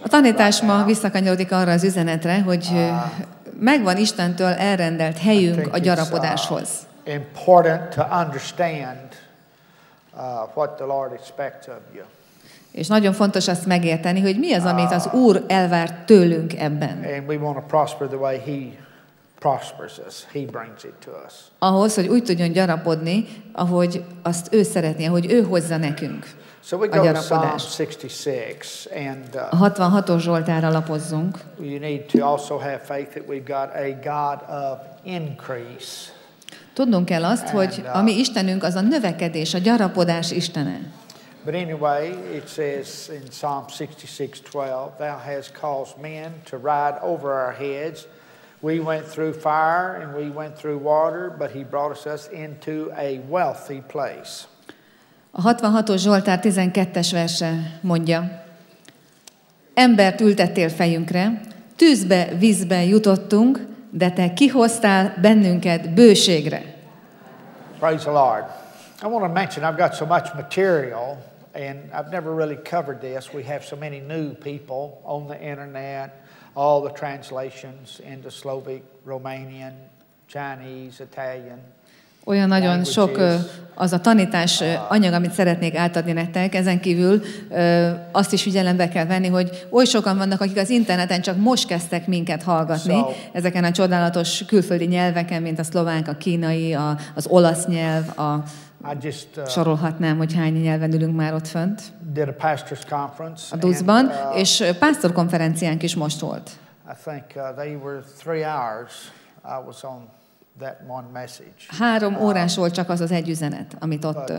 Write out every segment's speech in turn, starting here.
A tanítás ma visszakanyarodik arra az üzenetre, hogy megvan Istentől elrendelt helyünk a gyarapodáshoz. Important to understand what the Lord expects of you. És nagyon fontos azt megérteni, hogy mi az, amit az Úr elvár tőlünk ebben. And we want to prosper the way He prospers us. He brings it to us. Ahhoz, hogy úgy tudjon gyarapodni, ahogy azt ő szeretné, ahogy ő hozza nekünk. So we go to Psalm 66 and a 66-os Zsoltárra lapozzunk. You need to also have faith that we've got a God of increase. Tudnunk kell azt, hogy a mi Istenünk az a növekedés, a gyarapodás Istene. But anyway, it says in Psalm 66:12, Thou hast caused men to ride over our heads. We went through fire and we went through water, but He brought us into a wealthy place. A 66-os Zsoltár 12-es verse mondja: Embert ültettél fejünkre, tűzbe, vízbe jutottunk, de te kihoztál bennünket bőségre. Praise the Lord. I want to mention I've got so much material and I've never really covered this. We have so many new people on the internet, all the translations into Slovak, Romanian, Chinese, Italian. Olyan nagyon sok az a tanítás anyag, amit szeretnék átadni nektek. Ezen kívül azt is figyelembe kell venni, hogy oly sokan vannak, akik az interneten csak most kezdtek minket hallgatni. Ezeken a csodálatos külföldi nyelveken, mint a szlovák, a kínai, az olasz nyelv, sorolhatnám, hogy hány nyelven ülünk már ott fönt. A DUSZ-ban, és pásztorkonferenciánk is most volt. I think they were 3 hours. I was on that one message. 3 órás volt csak az egy üzenet, amit ott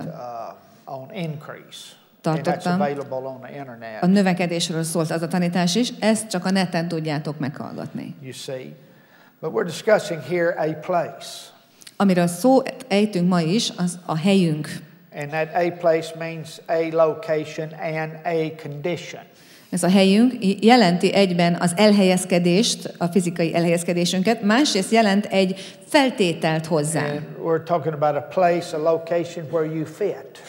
tartottam. A növekedésről szólt az a tanítás is, ezt csak a neten tudjátok meghallgatni. You see, but we're discussing here a place. Amiről szó ejtünk ma is, az a helyünk. And that a place means a location and a condition. Ez a helyünk jelenti egyben az elhelyezkedést, a fizikai elhelyezkedésünket, másrészt jelent egy feltételt hozzá. We're talking about a place, a location where you fit.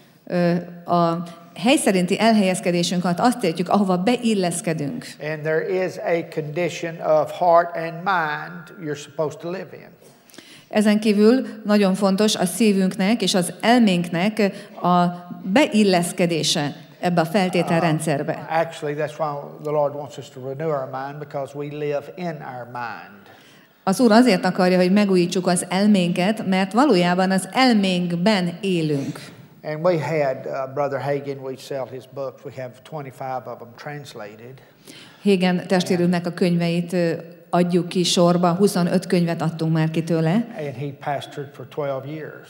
A hely szerinti elhelyezkedésünket azt értjük, ahova beilleszkedünk. And there is a condition of heart and mind you're supposed to live in. Ezen kívül nagyon fontos a szívünknek és az elménknek a beilleszkedése ebbe a feltételrendszerbe. Actually, that's why the Lord wants us to renew our mind, because we live in our mind. Az Úr azért akarja, hogy megújítsuk az elménket, mert valójában az elménkben élünk. And we had Brother Hagin, we sell his books. We have 25 of them translated. Hagin testvérünknek a könyveit adjuk ki sorba, 25 könyvet adtunk már ki tőle. And he pastored for 12 years.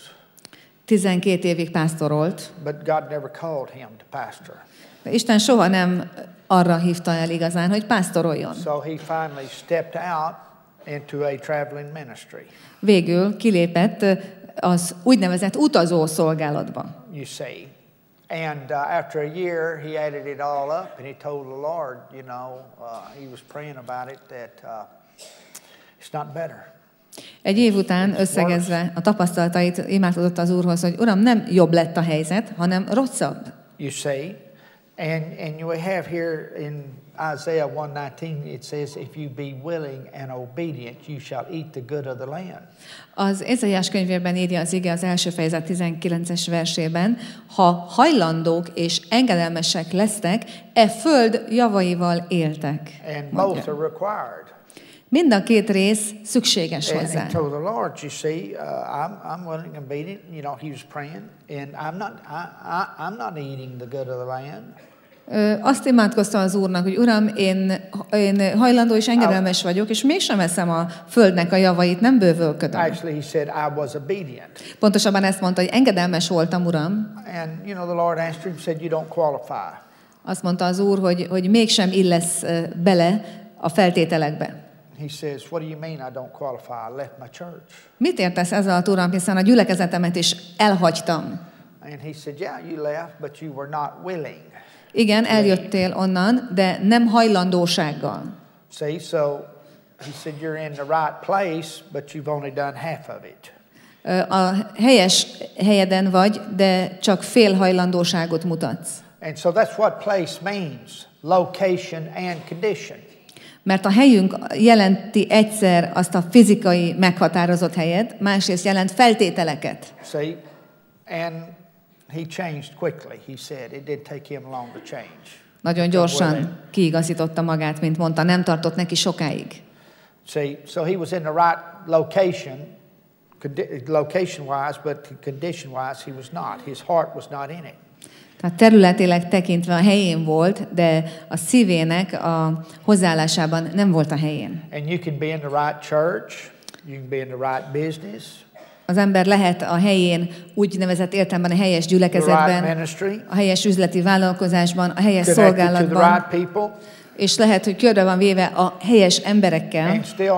12 évig pásztorolt. But God never called him to pastor. De Isten soha nem arra hívta el igazán, hogy pásztoroljon. So he finally stepped out into a traveling ministry. Végül kilépett az úgynevezett utazó szolgálatba. You see. And after a year, he added it all up, and he told the Lord, he was praying about it, that it's not better. Egy év után összegezve a tapasztalatait imádkozott az Úrhoz, hogy Uram, nem jobb lett a helyzet, hanem rosszabb. You see, and we have here in Isaiah 1:19, it says, if you be willing and obedient, you shall eat the good of the land. Az Ézaiás könyvében írja az ige az első fejezet 19-es versében, ha hajlandók és engedelmesek lesztek, e föld javaival éltek. And both are required. Mind a két rész szükséges hozzá. And he told the Lord, you see, I'm willing and obedient. He was praying, and I'm not eating the good of the land. Azt imádkozta az Úrnak, hogy Uram, én hajlandó és engedelmes vagyok, és mégsem eszem a földnek a javait, nem bővölködöm. Actually, he said, I was obedient. Pontosabban ezt mondta, hogy engedelmes voltam, Uram. And the Lord answered him, said, you don't qualify. Azt mondta az Úr, hogy mégsem illesz bele a feltételekbe. He says, what do you mean I don't qualify? I left my church. Mit értesz ezzel, Uram, hiszen a gyülekezetemet is elhagytam. And he said, yeah, you left, but you were not willing. Igen, eljöttél onnan, de nem hajlandósággal. See, so he said you're in the right place, but you've only done half of it. A helyes helyeden vagy, de csak fél hajlandóságot mutatsz. And so that's what place means, location and condition. Mert a helyünk jelenti egyszer azt a fizikai meghatározott helyet, másrészt jelent feltételeket. See, and he changed quickly. He said it didn't take him long to change. Nagyon gyorsan kiigazította magát, mint mondta, nem tartott neki sokáig. See, so he was in the right location-wise, but condition-wise he was not. His heart was not in it. Tehát területileg tekintve a helyén volt, de a szívének a hozzáállásában nem volt a helyén. And you can be in the right church, you can be in the right business. Az ember lehet a helyén úgynevezett értelemben a helyes gyülekezetben, a helyes üzleti vállalkozásban, a helyes szolgálatban, és lehet, hogy körbe van véve a helyes emberekkel,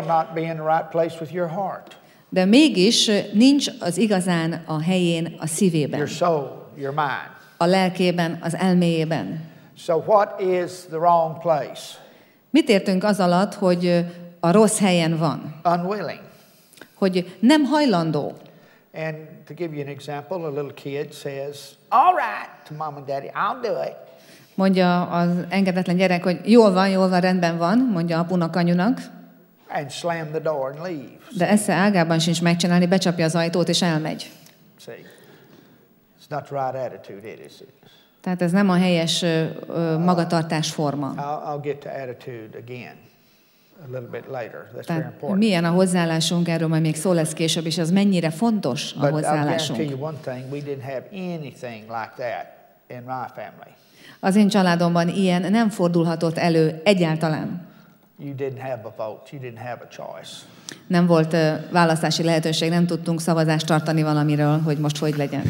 de mégis nincs az igazán a helyén a szívében, a lelkében, az elméjében. So what is the wrong place? Mit értünk az alatt, hogy a rossz helyen van? Unwilling. Hogy nem hajlandó. And to give you an example, a little kid says, "All right," to mom and daddy, "I'll do it." Mondja az engedetlen gyerek, hogy jól van, rendben van, mondja apunak, anyunak. And slam the door and leave. De esze ágában sincs megcsinálni, becsapja az ajtót és elmegy. See, it's not the right attitude, is it? Tehát ez nem a helyes magatartásforma. I'll get to attitude again. A little bit later. That's very Tehát important. milyen a hozzáállásunk, erről majd még szó lesz később, és az mennyire fontos a hozzáállásunk. But I'll guarantee you one thing, we didn't have anything like that in my family. Az én családomban ilyen nem fordulhatott elő egyáltalán. You didn't have a vote, you didn't have a choice. Nem volt választási lehetőség, nem tudtunk szavazást tartani valamiről, hogy most hogy legyen.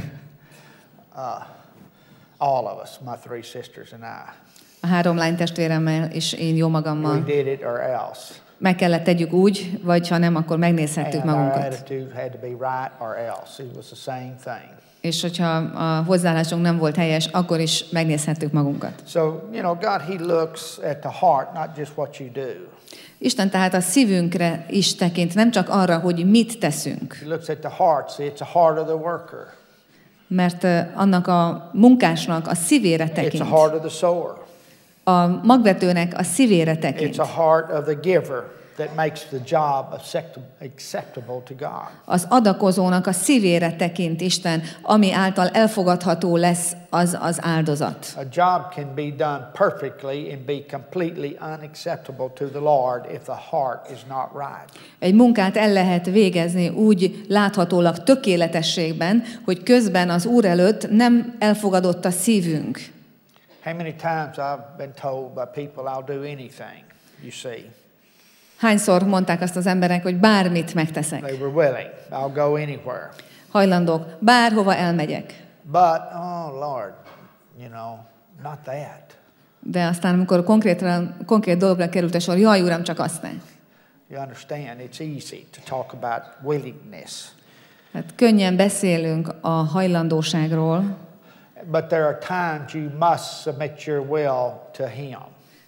All of us, my three sisters and I. A 3 lánytestvéremmel és én jó magammal. We did it or else. Meg kellett tegyük úgy, vagy ha nem, akkor megnézhettük magunkat. És hogyha a hozzáállásunk nem volt helyes, akkor is megnézhettük magunkat. So, you know, God, he looks at the heart, not just what you do. Isten tehát a szívünkre is tekint, nem csak arra, hogy mit teszünk. He looks at the heart, see, it's the heart of the worker. Mert annak a munkásnak a szívére tekint. It's the heart of the sower. A magvetőnek a szívére tekint. It's a heart of the giver that makes the job acceptable to God. Az adakozónak a szívére tekint Isten, ami által elfogadható lesz az áldozat. A job can be done perfectly and be completely unacceptable to the Lord if the heart is not right. Egy munkát el lehet végezni úgy láthatólag tökéletességben, hogy közben az Úr előtt nem elfogadott a szívünk. How many times I've been told by people I'll do anything, you see. Hányszor mondták azt az emberek, hogy bármit megteszek. They were willing. I'll go anywhere. Hajlandók, bárhova elmegyek. But, oh Lord, you know, not that. De aztán, amikor konkrét dologra került a sor, jaj, Uram, csak azt ne. You understand, it's easy to talk about willingness. Hát könnyen beszélünk a hajlandóságról. But there are times you must submit your will to Him.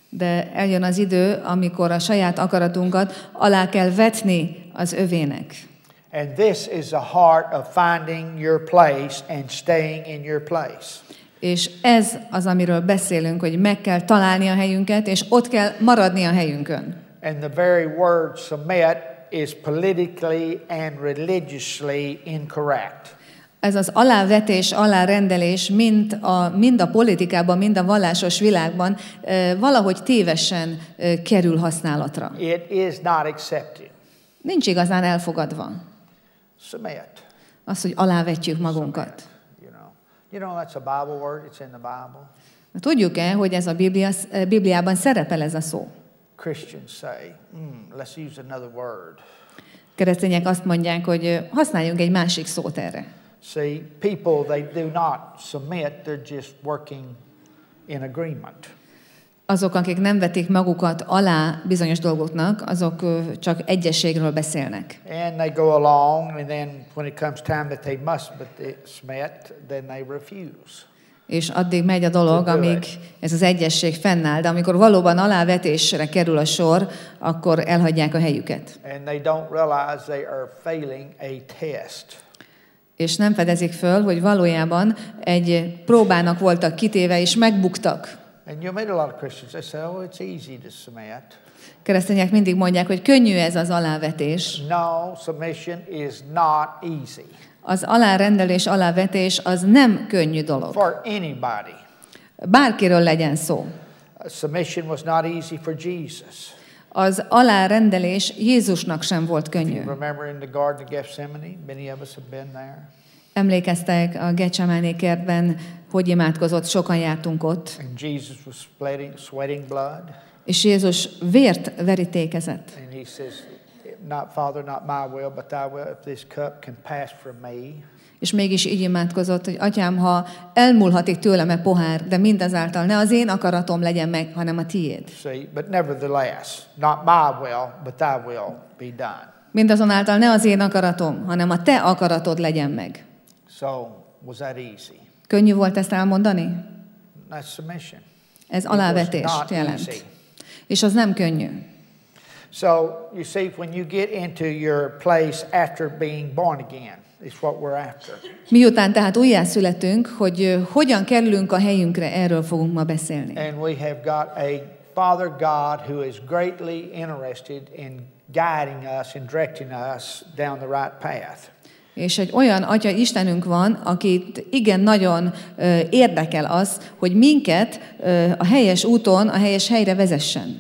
De eljön az idő, amikor a saját akaratunkat alá kell vetni az övének. And this is the heart of finding your place and staying in your place. És ez az, amiről beszélünk, hogy meg kell találni a helyünket, és ott kell maradni a helyünkön. And the very word submit is politically and religiously incorrect. Ez az alávetés, alárendelés mind a politikában, mind a vallásos világban valahogy tévesen kerül használatra. It is not accepted. Nincs igazán elfogadva. Submit. Az, hogy alávetjük magunkat. You know that's a Bible word. It's in the Bible. Tudjuk-e, hogy ez a Bibliában szerepel ez a szó? Christians say, let's use another word. Keresztények azt mondják, hogy használjunk egy másik szót erre. See, people, they do not submit, they're just working in agreement. Azok, akik nem vetik magukat alá bizonyos dolgoknak, azok csak egyességről beszélnek. And they go along, and then when it comes time that they must submit, then they refuse. És addig megy a dolog, amíg ez az egyesség fennáll, de amikor valóban alávetésre kerül a sor, akkor elhagyják a helyüket. And they don't realize they are failing a test. És nem fedezik föl, hogy valójában egy próbának voltak kitéve, és megbuktak. And you'll meet a lot of Christians. They say, "Oh, it's easy to submit." Keresztények mindig mondják, hogy könnyű ez az alávetés. No, submission is not easy. Az alárendelés, alávetés az nem könnyű dolog. For anybody. Bárkiről legyen szó. Submission was not easy for Jesus. Az alárendelés Jézusnak sem volt könnyű. Remember in the Garden of Gethsemane? Many of us have been there. Emlékeztek a Getsemáné kertben, hogy imádkozott, sokan jártunk ott. And Jesus was sweating blood. És Jézus vért verítékezett. And he says, Father, not my will, but thy will, if this cup can pass from me. És mégis így imádkozott, hogy Atyám, ha elmúlhatik tőlem a pohár, de mindazáltal ne az én akaratom legyen meg, hanem a tiéd. See, but nevertheless, not my will, but thy will be done. Mindazonáltal ne az én akaratom, hanem a te akaratod legyen meg. So, was that easy? Könnyű volt ezt elmondani? That's submission. Ez alávetést jelent. És az nem könnyű. So, you see, when you get into your place after being born again, is what we're after. Miután tehát újjászületünk, hogy hogyan kerülünk a helyünkre, erről fogunk ma beszélni. And we have got a Father God who is greatly interested in guiding us and directing us down the right path. És egy olyan Atya Istenünk van, akit igen nagyon érdekel az, hogy minket a helyes úton, a helyes helyre vezessen.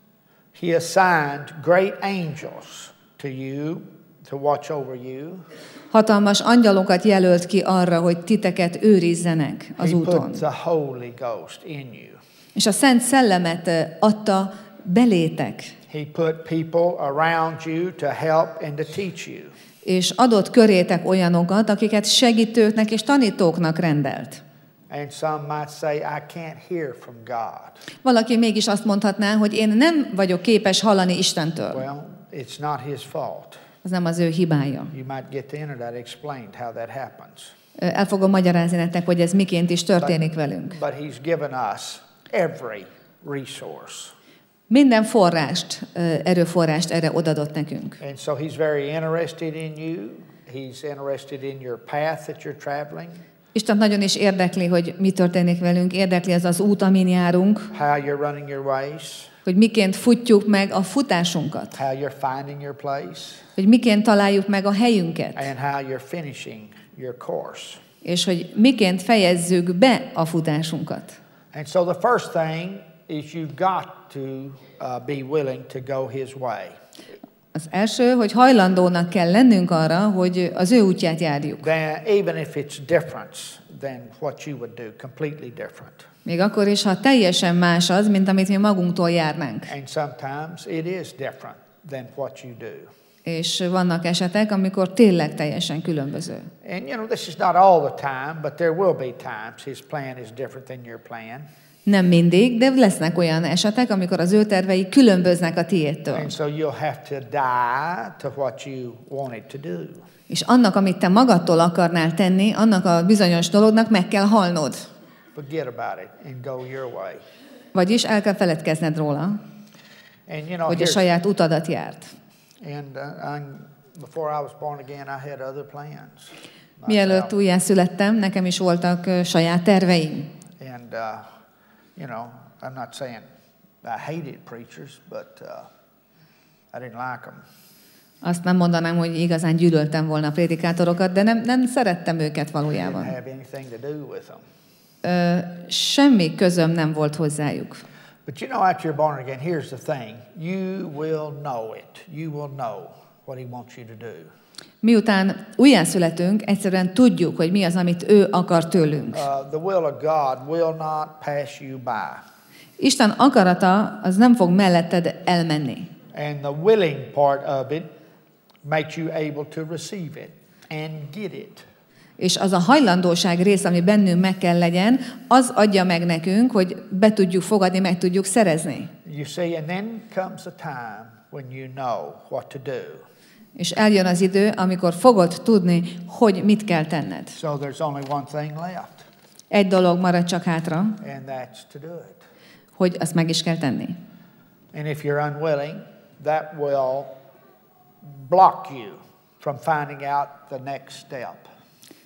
He assigned great angels to you to watch over you. Hatalmas angyalokat jelölt ki arra, hogy titeket őrizzenek az He úton. put the Holy Ghost in you. És a Szent Szellemet adta belétek. He put people around you to help and to teach you. És adott körétek olyanokat, akiket segítőknek és tanítóknak rendelt. And some might say, I can't hear from God. Valaki mégis azt mondhatná, hogy én nem vagyok képes hallani Istentől. Well, it's not his fault. Az nem az ő hibája. You might get the internet explained how that happens. El fogom magyarázni nektek, hogy ez miként is történik velünk. But he's given us every resource. Minden forrást, erőforrást erre odadott nekünk. And so he's very interested in you. He's interested in your path that you're traveling. Isten nagyon is érdekli, hogy mi történik velünk, érdekli az az út, amin járunk, How you're running your race. hogy miként futjuk meg a futásunkat, How you're finding your place. hogy miként találjuk meg a helyünket, And how you're finishing your course. és hogy miként fejezzük be a futásunkat. And so the first thing is you've got to be willing to go his way. Az első, hogy hajlandónak kell lennünk arra, hogy az ő útját járjuk. Then, even if it's different than what you would do, completely different. Még akkor is, ha teljesen más az, mint amit mi magunktól járnánk. And sometimes it is different than what you do. És vannak esetek, amikor tényleg teljesen különböző. And you know, this is not all the time, but there will be times his plan is different than your plan. Nem mindig, de lesznek olyan esetek, amikor az ő tervei különböznek a tiédtől. And so you'll have to die to what you wanted to do. És annak, amit te magadtól akarnál tenni, annak a bizonyos dolognak meg kell halnod. Forget about it and go your way. Vagyis el kell feledkezned róla, And you know, hogy a saját utadat járt. and before I was born again, I had other plans. Mielőtt újjászülettem, nekem is voltak saját terveim. And you know, I'm not saying I hated preachers, but I didn't like them. Azt nem mondanám, hogy igazán gyűlöltem volna a prédikátorokat, de nem szerettem őket I valójában. didn't have anything to do with them. Semmi közöm nem volt hozzájuk. But you know, after you're born again, here's the thing. You will know it. You will know what he wants you to do. Miután újjászületünk, egyszerűen tudjuk, hogy mi az, amit ő akar tőlünk. The will of God will not pass you by. Isten akarata az nem fog melletted elmenni. And the willing part of it makes you able to receive it and get it. És az a hajlandóság rész, ami bennünk meg kell legyen, az adja meg nekünk, hogy be tudjuk fogadni, meg tudjuk szerezni. You see, and then comes a time when you know what to do. És eljön az idő, amikor fogod tudni, hogy mit kell tenned. So there's only one thing left, Egy dolog marad csak hátra, and that's to do it. hogy azt meg is kell tenni. And if you're unwilling, that will block you from finding out the next step.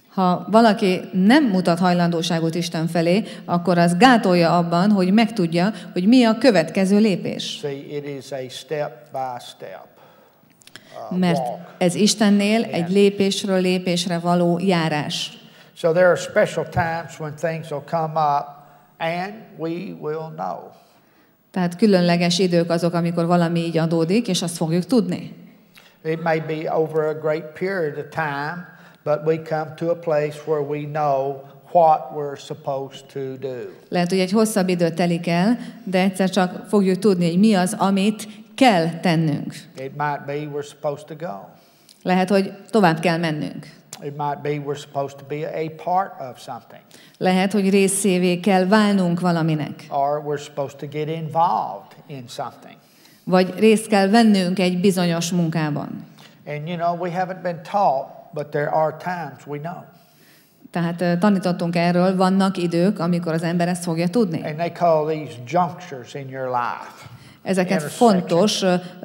Ha valaki nem mutat hajlandóságot Isten felé, akkor az gátolja abban, hogy megtudja, hogy mi a következő lépés. See, it is a step by step Mert walk. ez Istennél egy lépésről lépésre való járás. So there are special times when things will come up and we will know. Tehát különleges idők azok, amikor valami így adódik, és azt fogjuk tudni. It may be over a great period of time, but we come to a place where we know what we're supposed to do. Lehet, hogy egy hosszabb idő telik el, de egyszer csak fogjuk tudni, hogy mi az, amit kell tennünk. It might be we're supposed to go. Lehet, hogy tovább kell mennünk. It might be we're supposed to be a part of something. Lehet, hogy részévé kell válnunk valaminek. Or we're supposed to get involved in something. Vagy részt kell vennünk egy bizonyos munkában. And you know, we haven't been taught, but there are times we know. Tehát tanítottunk erről, vannak idők, amikor az ember ezt fogja tudni. And they call these junctures in your life. Ezeket fontos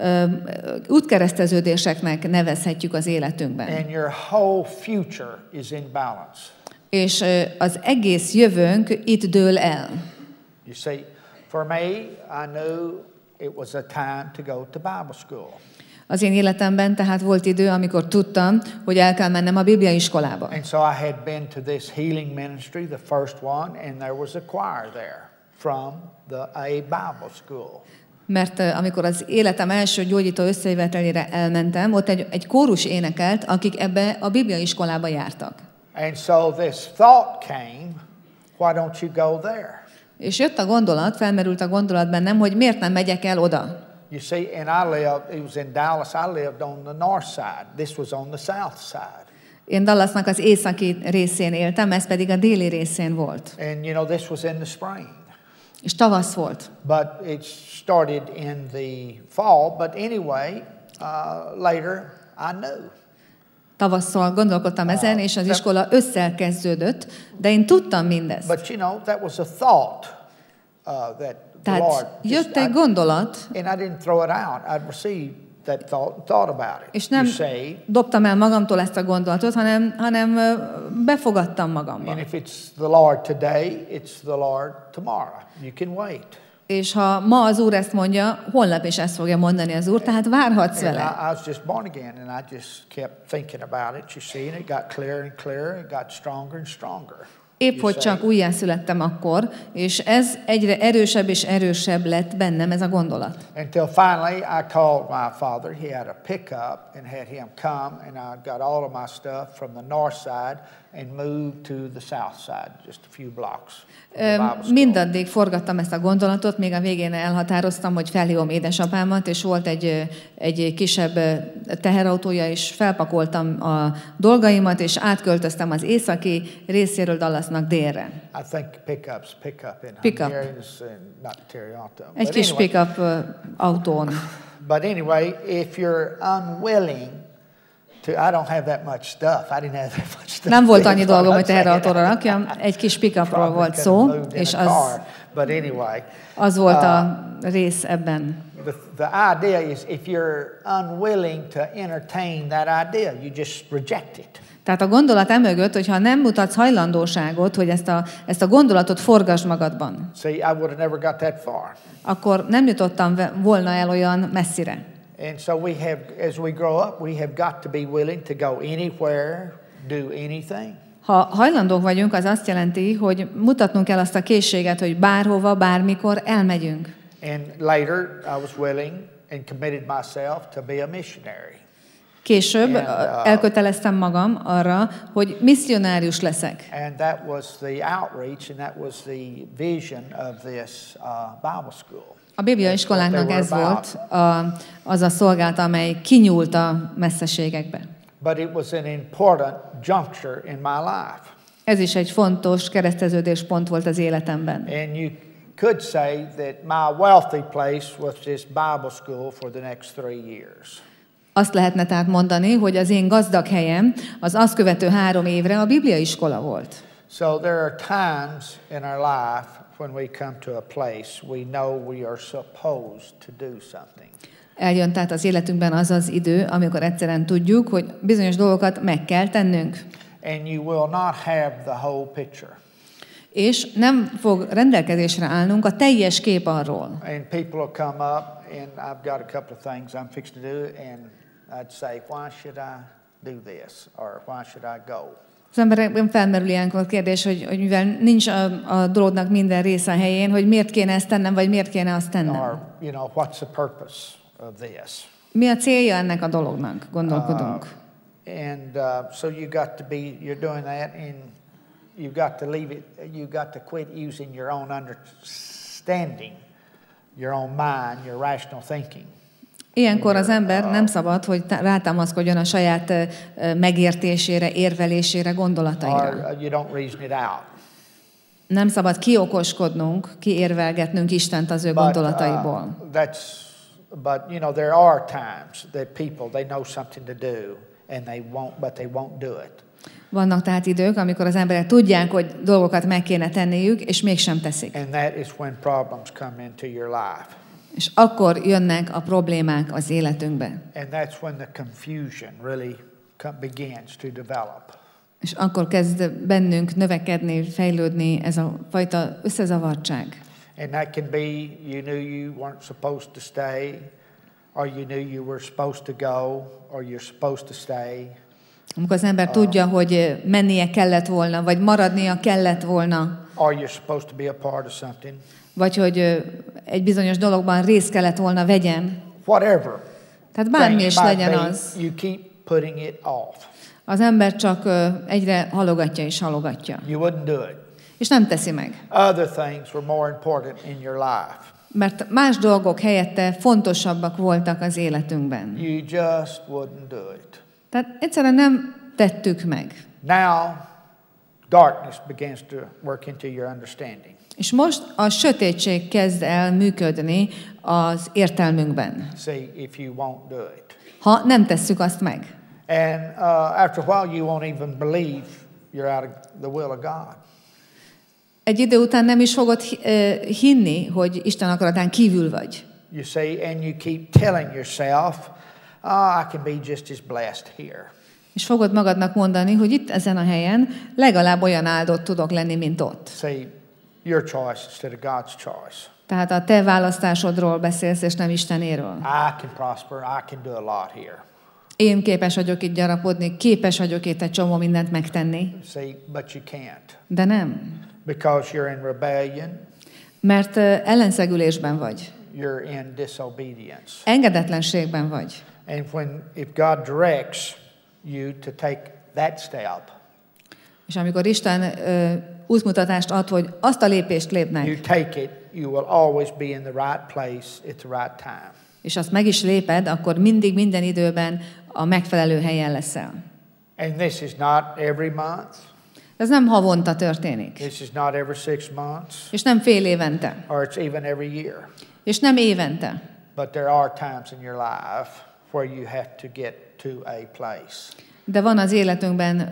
útkereszteződéseknek nevezhetjük az életünkben. And your whole future is in balance. És az egész jövőnk itt dől el. You see, for me, I knew it was a time to go to Bible school. Az én életemben tehát volt idő, amikor tudtam, hogy el kell mennem a bibliai iskolába. And so I had been to this healing ministry, the first one, and there was a choir there from a Bible school. Mert amikor az életem első gyógyító összejövetelére elmentem, ott egy kórus énekelt, akik ebbe a bibliai iskolába jártak. And so this thought came, why don't you go there? És jött a gondolat, felmerült a gondolat bennem, hogy miért nem megyek el oda. You see, and I lived, it was in Dallas, I lived on the north side. This was on the south side. Én Dallasnak az északi részén éltem, ez pedig a déli részén volt. And you know, this was in the spring. És tavasz volt. But it started in the fall. But anyway, later I knew. Tavasszal gondolkodtam ezen, és az iskola ősszel kezdődött, de én tudtam mindezt. But you know, that was a thought that the Lord. Tehát jött egy gondolat, and I didn't throw it out. I'd received that thought about it. És nem dobtam el magamtól ezt a gondolatot, hanem befogadtam magamba. And if it's the Lord today, it's the Lord tomorrow. You can wait. És ha ma az Úr ezt mondja, holnap is ezt fogja mondani az Úr, tehát várhatsz vele. I was just born again, and I just kept thinking about it, you see, and it got clearer and clearer, it got stronger and stronger. Épp hogy csak újjászülettem akkor, és ez egyre erősebb és erősebb lett bennem ez a gondolat. Until finally I called my father. He had a pickup and had him come, and I got all of my stuff from the north side and moved to the south side, just a few blocks. Mindaddig forgattam ezt a gondolatot, még a végén elhatároztam, hogy felhívom édesapámat, és volt egy kisebb teherautója, és felpakoltam a dolgaimat, és átköltöztem az északi részéről Dallasnak délre. I think pickup in Pickup. not Terry-Auto. Egy kis pickup autón. But anyway, if you're unwilling to, I don't have that much stuff. I didn't have that much stuff. Nem volt annyi dolgom, hogy teherautóra rakjam, egy kis pickupról volt szó, és but anyway, az volt a rész ebben. The idea is if you're unwilling to entertain that idea, you just reject it. Tehát a gondolat emögött, hogyha nem mutatsz hajlandóságot, hogy ezt a gondolatot forgass magadban, See, I would have never got that far. akkor nem jutottam volna el olyan messzire. And so we have, as we grow up, we have got to be willing to go anywhere, do anything. Ha hajlandók vagyunk, az azt jelenti, hogy mutatnunk kell azt a készséget, hogy bárhova, bármikor elmegyünk. And later, I was willing and committed myself to be a missionary. Később elköteleztem magam arra, hogy misszionárius leszek. And that was the outreach, and that was the vision of this Bible school. A Biblia iskolánknak ez volt az a szolgálat, amely kinyúlt a messzeségekbe. But it was an important juncture in my life. Ez is egy fontos kereszteződéspont volt az életemben. And you could say that my wealthy place was this Bible school for the next 3 years. Azt lehetne tehát mondani, hogy az én gazdag helyem az azt követő 3 évre a Biblia iskola volt. So there are times in our life when we come to a place we know we are supposed to do something. Eljön tehát az életünkben az az idő, amikor egyszerűen tudjuk, hogy bizonyos dolgokat meg kell tennünk. And you will not have the whole picture. És nem fog rendelkezésre állnunk a teljes kép arról. And people will come up, and I've got a couple of things I'm fixing to do, and I'd say, why should I do this? Or why should I go? Az emberekben felmerül ilyenkor a kérdés, hogy mivel nincs a dolognak minden része a helyén, hogy miért kéne ezt tennem, vagy miért kéne azt tennem. Or, what's the purpose of this? Mi a célja ennek a dolognak, gondolkodunk. So you're doing that, and you've got to leave it, you've got to quit using your own understanding, your own mind, your rational thinking. Ilyenkor az ember nem szabad, hogy rátámaszkodjon a saját megértésére, érvelésére, gondolataira. Or you don't reason it out. Nem szabad kiokoskodnunk, kiérvelgetnünk Istent az ő gondolataiból. But there are times that people, they know something to do, and they won't do it. Vannak tehát idők, amikor az emberek tudják, hogy dolgokat meg kéne tenniük, és mégsem teszik. And that is when problems come into your life. És akkor jönnek a problémák az életünkbe. And that's when the confusion really begins to develop. És akkor kezd bennünk növekedni, fejlődni ez a fajta összezavartság. And that can be you knew you weren't supposed to stay, or you knew you were supposed to go, or you're supposed to stay. Amikor az ember tudja, hogy mennie kellett volna, vagy maradnia kellett volna. Or you're supposed to be a part of something. Vagy hogy egy bizonyos dologban részt kellett volna vegyen. Whatever. Tehát bármi is legyen az. You keep putting it off. Az ember csak egyre halogatja és halogatja. You wouldn't do it. És nem teszi meg. Other things were more important in your life. Mert más dolgok helyette fontosabbak voltak az életünkben. You just wouldn't do it. Tehát egyszerűen nem tettük meg. Now, darkness begins to work into your understanding. És most a sötétség kezd el működni az értelmünkben. See, if you won't do it. Ha nem tesszük azt meg. And after a while, you won't even believe you're out of the will of God. Egy idő után nem is fogod hinni, hogy Isten akaratán kívül vagy. You see, and you keep telling yourself, I can be just as blessed here. És fogod magadnak mondani, hogy itt ezen a helyen legalább olyan áldott tudok lenni, mint ott. See, your choice instead of God's choice. Tehát a te választásodról beszélsz, és nem Istenéről. I can prosper, I can do a lot here. Én képes vagyok itt gyarapodni, képes vagyok itt egy csomó mindent megtenni. See, but you can't. De nem. Because you're in rebellion. Mert ellenszegülésben vagy. You're in disobedience. Engedetlenségben vagy. And if God directs you to take that step. És amikor Isten útmutatást ad, hogy azt a lépést lépd meg. You take it, you will always be in the right place at the right time. És azt meg is léped, akkor mindig minden időben a megfelelő helyen leszel. And this is not every month. Ez nem havonta történik. This is not every 6 months. És nem fél évente. Or it's even every year. És nem évente. But there are times in your life where you have to get to a place. De van az életünkben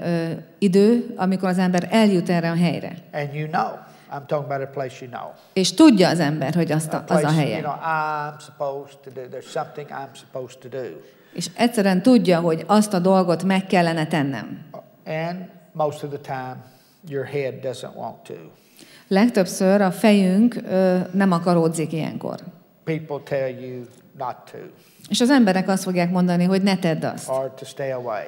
idő, amikor az ember eljut erre a helyre. And you know. I'm talking about a place you know. És tudja az ember, hogy az a helye. I'm supposed to do. There's something I'm supposed to do. És egyszerűen tudja, hogy azt a dolgot meg kellene tennem. And most of the time, your head doesn't want to. Legtöbbször a fejünk nem akaródzik ilyenkor. People tell you not to. És az emberek azt fogják mondani, hogy ne tedd azt. Or to stay away.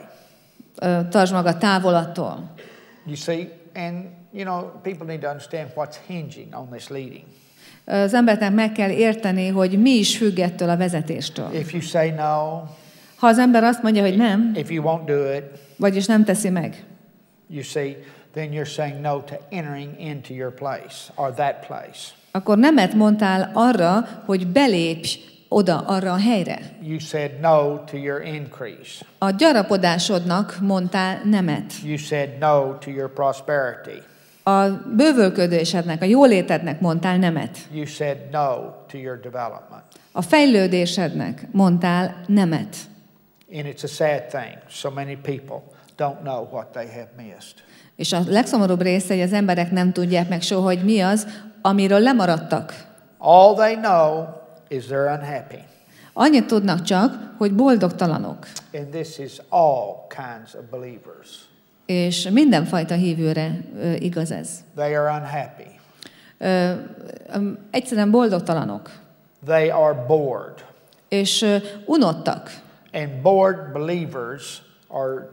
Tartsd magad távol attól. You see, and people need to understand what's hinging on this leading. Az embernek meg kell érteni, hogy mi is függ ettől a vezetéstől. If you say no, ha az ember azt mondja, hogy nem, if you won't do it, vagyis nem teszi meg, you see, then you're saying no to entering into your place or that place. Akkor nemet mondtál arra, hogy belépj oda, arra a helyre. You said no to your increase. A gyarapodásodnak mondtál nemet. You said no to your prosperity. A bővölködésednek, a jólétednek mondtál nemet. You said no to your development. A fejlődésednek mondtál nemet. And it's a sad thing. So many people don't know what they have missed. És a legszomorúbb része, hogy az emberek nem tudják meg soha, hogy mi az, amiről lemaradtak. All they know is they're unhappy. Annyit tudnak csak, hogy boldogtalanok. And this is all kinds of believers. És mindenfajta hívőre igaz ez. They are unhappy. Egyszerűen boldogtalanok. They are bored. És unottak. And bored believers are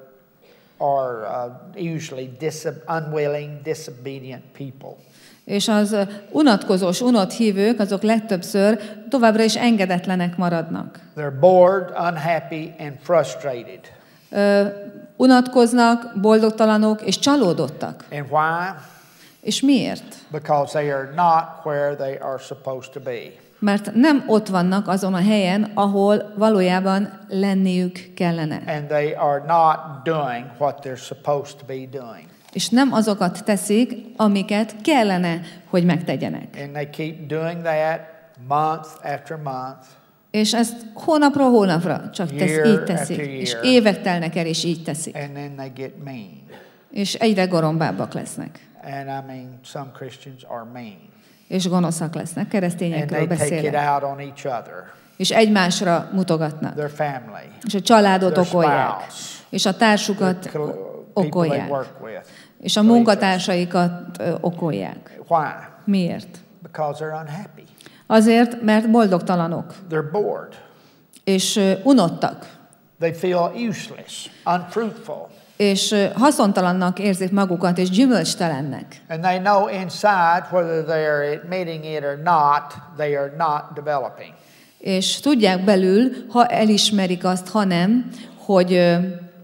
usually unwilling, disobedient people. És az unatkozós, unott hívők, azok legtöbbször továbbra is engedetlenek maradnak. They're bored, unhappy, and frustrated. Unatkoznak, boldogtalanok és csalódottak. And why? És miért? Because they are not where they are supposed to be. Mert nem ott vannak azon a helyen, ahol valójában lenniük kellene. And they are not doing what they're supposed to be doing. És nem azokat teszik, amiket kellene, hogy megtegyenek. And they keep doing that month after month. És ezt hónapról hónapra csak így teszik. És évek telnek el, és így teszik. And then they get mean. És egyre gorombábbak lesznek. And I mean, some Christians are mean. És gonoszak lesznek, keresztényekről beszélek. És egymásra mutogatnak. Their family, és a családot their okolják. spouse, És a társukat okolják. És a munkatársaikat okolják. Why? Miért? Because they're unhappy. Azért, mert boldogtalanok. They're bored. És unottak. They feel useless, unfruitful. És haszontalannak érzik magukat, és gyümölcstelennek. And they know inside, whether they are admitting it or not, they are not developing. És tudják belül, ha elismerik azt, ha nem, hogy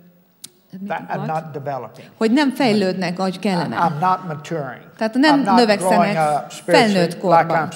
hogy nem fejlődnek, ahogy kellene. I'm not maturing. Tehát nem növekszenek felnőtt korban.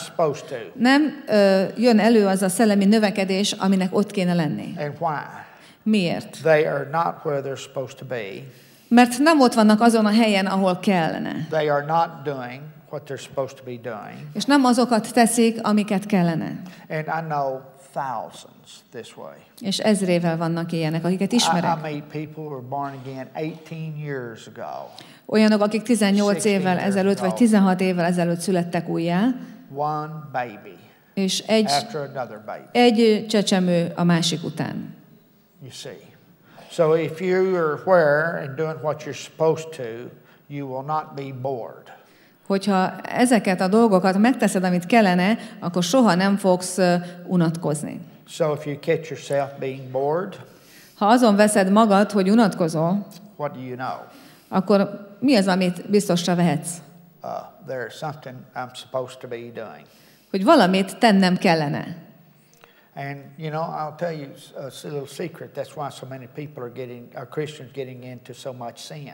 Nem jön elő az a szellemi növekedés, aminek ott kéne lenni. And why? Miért? They are not where they're supposed to be. Mert nem ott vannak azon a helyen, ahol kellene. They are not doing what they're supposed to be doing. És nem azokat teszik, amiket kellene. And I know thousands this way. És ezrével vannak ilyenek, akiket ismerek. I meet people who were born again 18 years ago. Olyanok, akik 18 évvel ezelőtt, vagy 16 évvel ezelőtt születtek újjá. One baby. És after another baby. egy csecsemő a másik után. You see. So if you are where and doing what you're supposed to, you will not be bored. Hogyha ezeket a dolgokat megteszed, amit kellene, akkor soha nem fogsz unatkozni. So if you catch yourself being bored, ha azon veszed magad, hogy unatkozol, what do you know? Akkor mi az, amit biztosra vehetsz? There's something I'm supposed to be doing. Hogy valamit tennem kellene. And you know, I'll tell you a little secret. That's why so many people are Christians getting into so much sin.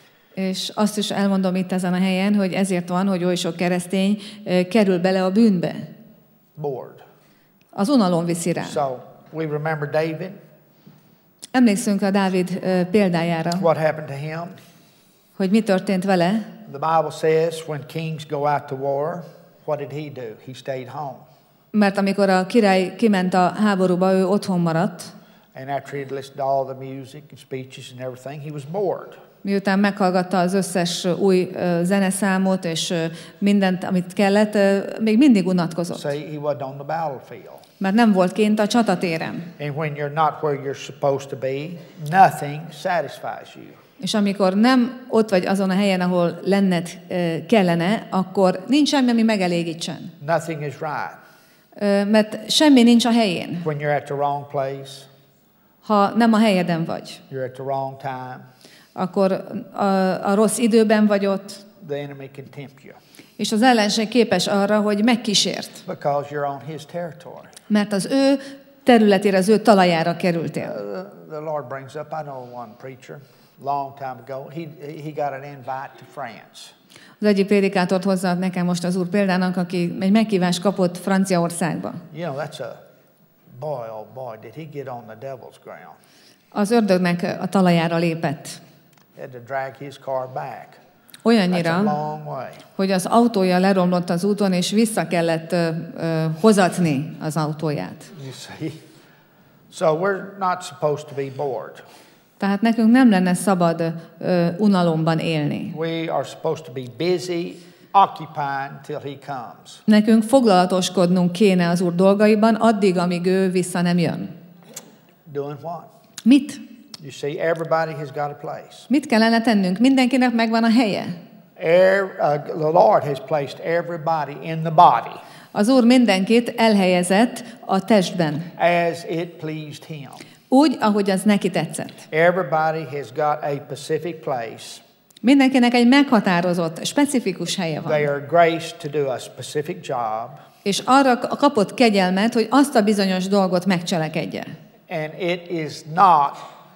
És azt is elmondom itt ezen a helyen, hogy ezért van, hogy oly sok keresztény kerül bele a bűnbe. Bored. Az unalom viszi rá. So we remember David. Emlékszünk a Dávid példájára. What happened to him? Hogy mi történt vele? The Bible says when kings go out to war, what did he do? He stayed home. Mert amikor a király kiment a háborúba, ő otthon maradt. And after he'd listened to all the music and speeches and everything, he was bored. Miután meghallgatta az összes új zeneszámot és mindent, amit kellett, még mindig unatkozott. So he wasn't on the battlefield. Mert nem volt kint a csatatéren. And when you're not where you're supposed to be, nothing satisfies you. És amikor nem ott vagy azon a helyen, ahol lenned kellene, akkor nincs semmi, ami megelégítsen. Nothing is right. Mert semmi nincs a helyén. When you're at the wrong place, ha nem a helyeden vagy, you're at the wrong time, akkor a rossz időben vagy ott, the enemy can tempt you. És az ellenség képes arra, hogy megkísért. Because you're on his territory. Mert az ő területére, az ő talajára kerültél. The Lord brings up, I know one preacher, long time ago, he got an invite to France. Az egyik prédikátort hozza nekem most az Úr példának, aki egy meghívást kapott Franciaországba. You know, that's a boy, oh boy, did he get on the devil's ground. Az ördögnek a talajára lépett. He had to drag his car back. Olyannyira, hogy az autója leromlott az úton, és vissza kellett hozatni az autóját. You see? So we're not supposed to be bored. Tehát nekünk nem lenne szabad unalomban élni. We are supposed to be busy, occupying till he comes. Nekünk foglalatoskodnunk kéne az Úr dolgaiban, addig, amíg ő vissza nem jön. Doing what? Mit? You see, everybody has got a place. Mit kellene tennünk? Mindenkinek megvan a helye. The Lord has placed everybody in the body. Az Úr mindenkit elhelyezett a testben. As it pleased Him. Úgy, ahogy az neki tetszett. Everybody has got a specific place. Mindenkinek egy meghatározott, specifikus helye van. They are graced to do a specific job. És arra kapott kegyelmet, hogy azt a bizonyos dolgot megcselekedje. And it is not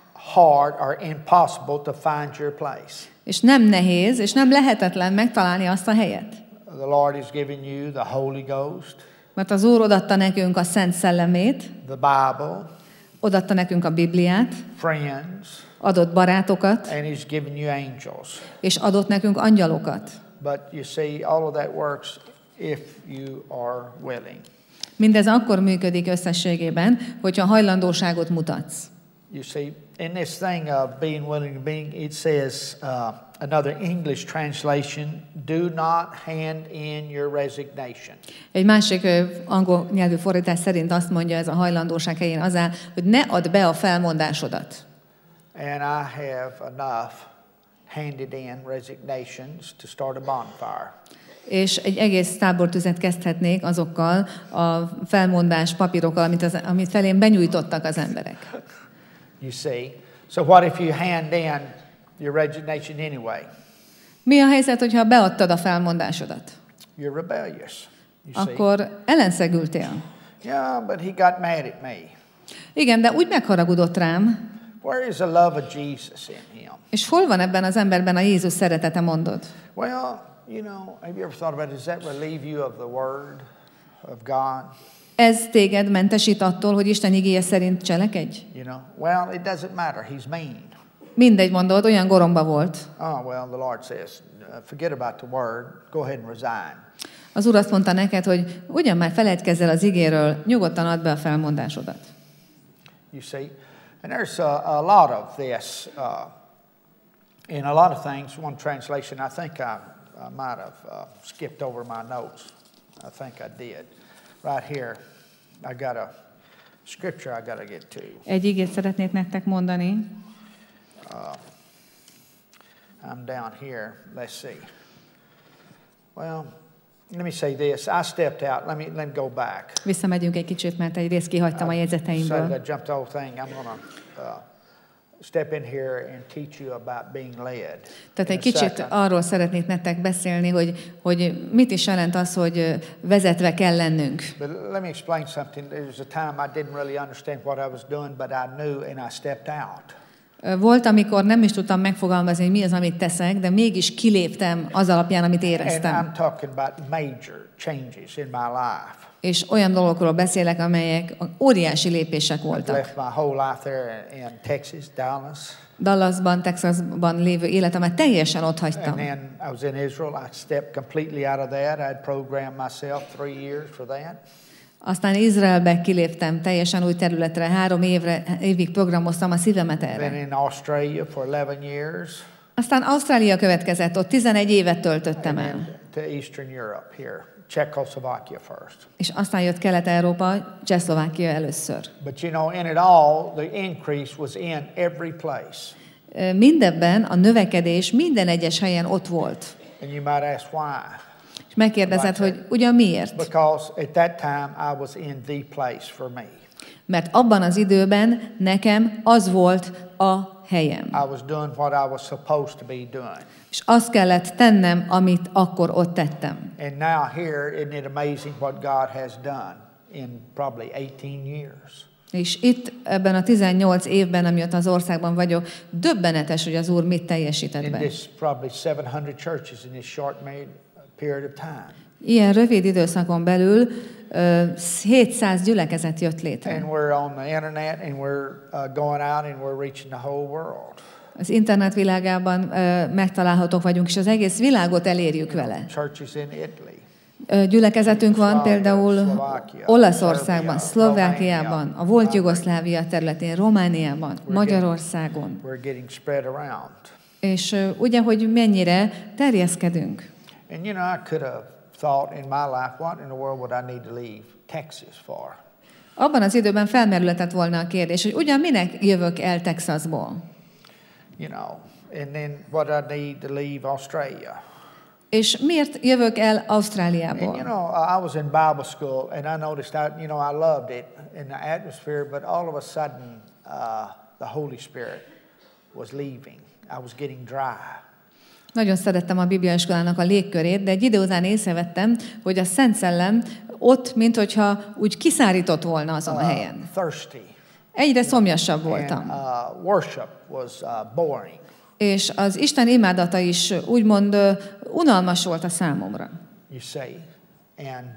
hard or impossible to find your place. És nem nehéz, és nem lehetetlen megtalálni azt a helyet. The Lord has given you the Holy Ghost. Mert az Úr odaadta nekünk a Szent Szellemét, The Bible. odaadta nekünk a Bibliát, Friends. adott barátokat, And He's given you angels. és adott nekünk angyalokat. But you see, all of that works if you are willing. Mindez akkor működik összességében, hogyha hajlandóságot mutatsz. You see, in this thing of being willing to be, it says, another English translation, do not hand in your resignation. Egy másik angol nyelvű fordítás szerint azt mondja ez a hajlandóság helyén az áll, hogy ne add be a felmondásodat. And I have enough handed in resignations to start a bonfire. És egy egész tábortüzet kezdhetnék azokkal a felmondás papírokkal, amit felém benyújtottak az emberek. You see? So what if you hand in your resignation anyway? Mi a helyzet, hogyha beadtad a felmondásodat? You're rebellious. You see? Akkor ellenszegültél. Yeah, but he got mad at me. Igen, de úgy megharagudott rám. Where is the love of Jesus in him? És hol van ebben az emberben a Jézus szeretete, mondod? Well, you know, have you ever thought about it? Does that relieve you of the word of God? Ez téged mentesít attól, hogy Isten igéje szerint cselekedj? You know, well, it doesn't matter. He's mean. Mindegy, mondod, olyan goromba volt. Oh, well, the Lord says, forget about the word. Go ahead and resign. Az Úr azt mondta neked, hogy ugyan már feledkezz el az igéről, nyugodtan add be a felmondásodat. You see? And there's a lot of this. In a lot of things, one translation, I think I might have skipped over my notes. I think I did. Right here, I got a scripture I got to get to. Egy igét szeretnék nektek mondani. I'm down here. Let's see. Well, let me say this. I stepped out. Let me go back. Visszamegyünk egy kicsit, mert egy részt kihagytam a I jegyzeteimből. jumped the whole thing. I'm going to step in here and teach you about being led. Tehát egy kicsit arról szeretnék nektek beszélni, hogy mit is jelent az, hogy vezetve kell lennünk. But let me explain something. There was a time I didn't really understand what I was doing, but I knew and I stepped out. Volt, amikor nem is tudtam megfogalmazni, hogy mi az, amit teszek, de mégis kiléptem az alapján, amit éreztem. And I'm talking about major changes in my life. És olyan dolgokról beszélek, amelyek óriási lépések I voltak. left my whole life there in Texas, Dallas. Dallasban, Texasban lévő életemet teljesen ott And hagytam. then I was in Israel. I stepped completely out of that. I'd programmed myself 3 years for that. Aztán Izraelbe kiléptem teljesen új területre, 3 évig programoztam a szívemet Then erre. in Australia for 11 years. Aztán Ausztrália következett, ott 11 évet töltöttem And el. then to Eastern Europe here, Czechoslovakia first. És aztán jött Kelet-Európa, Csehszlovákia először. But you know, in it all, the increase was in every place. Mindebben a növekedés minden egyes helyen ott volt. And you might ask why. És megkérdezed, hogy ugyan miért? Because at that time I was in the place for me. Mert abban az időben nekem az volt a helyem. I was doing what I was supposed to be doing. És azt kellett tennem, amit akkor ott tettem. And now here, isn't it amazing what God has done in probably 18 years? És itt ebben a 18 évben, amióta az országban vagyok, döbbenetes, hogy az Úr mit teljesített In be. this probably 700 churches in this short period of time. Ilyen rövid időszakon belül 700 gyülekezet jött létre. And we're on the internet and we're going out and we're reaching the whole world. Az internet világában megtalálhatók vagyunk, és az egész világot elérjük vele. Churches in Italy. Gyülekezetünk van például Olaszországban, Szlovákiában, a volt Jugoszlávia területén, Romániában, Magyarországon. We're getting spread around. És ugye, hogy mennyire terjeszkedünk. And you know, I could have thought in my life, what in the world would I need to leave Texas for? Abban az időben felmerülhetett volna a kérdés, hogy ugyan minek jövök el Texasból? You know, and then what I need to leave Australia. És miért jövök el And Ausztráliából? you know, I was in Bible school, and I noticed that, you know, I loved it in the atmosphere, but all of a sudden, the Holy Spirit was leaving. I was getting dry. Nagyon szerettem a bibliaiskolának a légkörét, de egy idő után észrevettem, hogy a Szent Szellem ott, minthogyha úgy kiszárított volna azon a helyen. Thirsty. Egyre szomjasabb voltam. And worship was boring. És az Isten imádata is úgymond unalmas volt a számomra. You see, and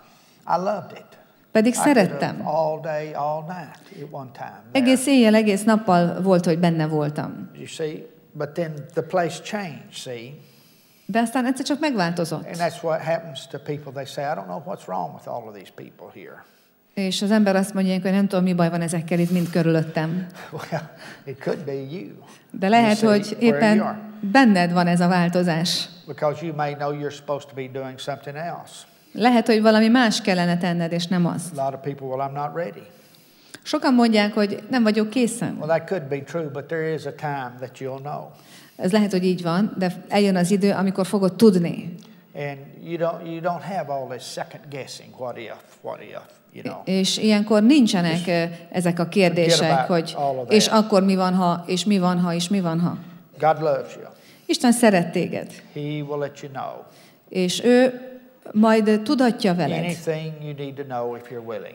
I loved it. Pedig I could szerettem. have all day, all night at one time. there. Egész éjjel, egész nappal volt, hogy benne voltam. You see, but then the place changed. See, De aztán egyszer csak megváltozott. and that's what happens to people. They say, I don't know what's wrong with all of these people here. És az ember azt mondja, hogy nem tudom, mi baj van ezekkel itt mind körülöttem. Well, it could be you. De lehet, You hogy see where you éppen are. benned van ez a változás. Because you may know you're supposed to be doing something else. Lehet, hogy valami más kellene tenned, és nem az. A lot of people, well, I'm not ready. Sokan mondják, hogy nem vagyok készen. Well, that could be true, but there is a time that you'll know. Ez lehet, hogy így van, de eljön az idő, amikor fogod tudni. And you don't have all this second guessing, what if, you know. És ilyenkor nincsenek ezek a kérdések, hogy és akkor mi van, ha, és mi van, ha, és mi van, ha. God loves you. Isten szeret téged, He will let you know és ő majd tudatja veled, anything you need to know if you're willing.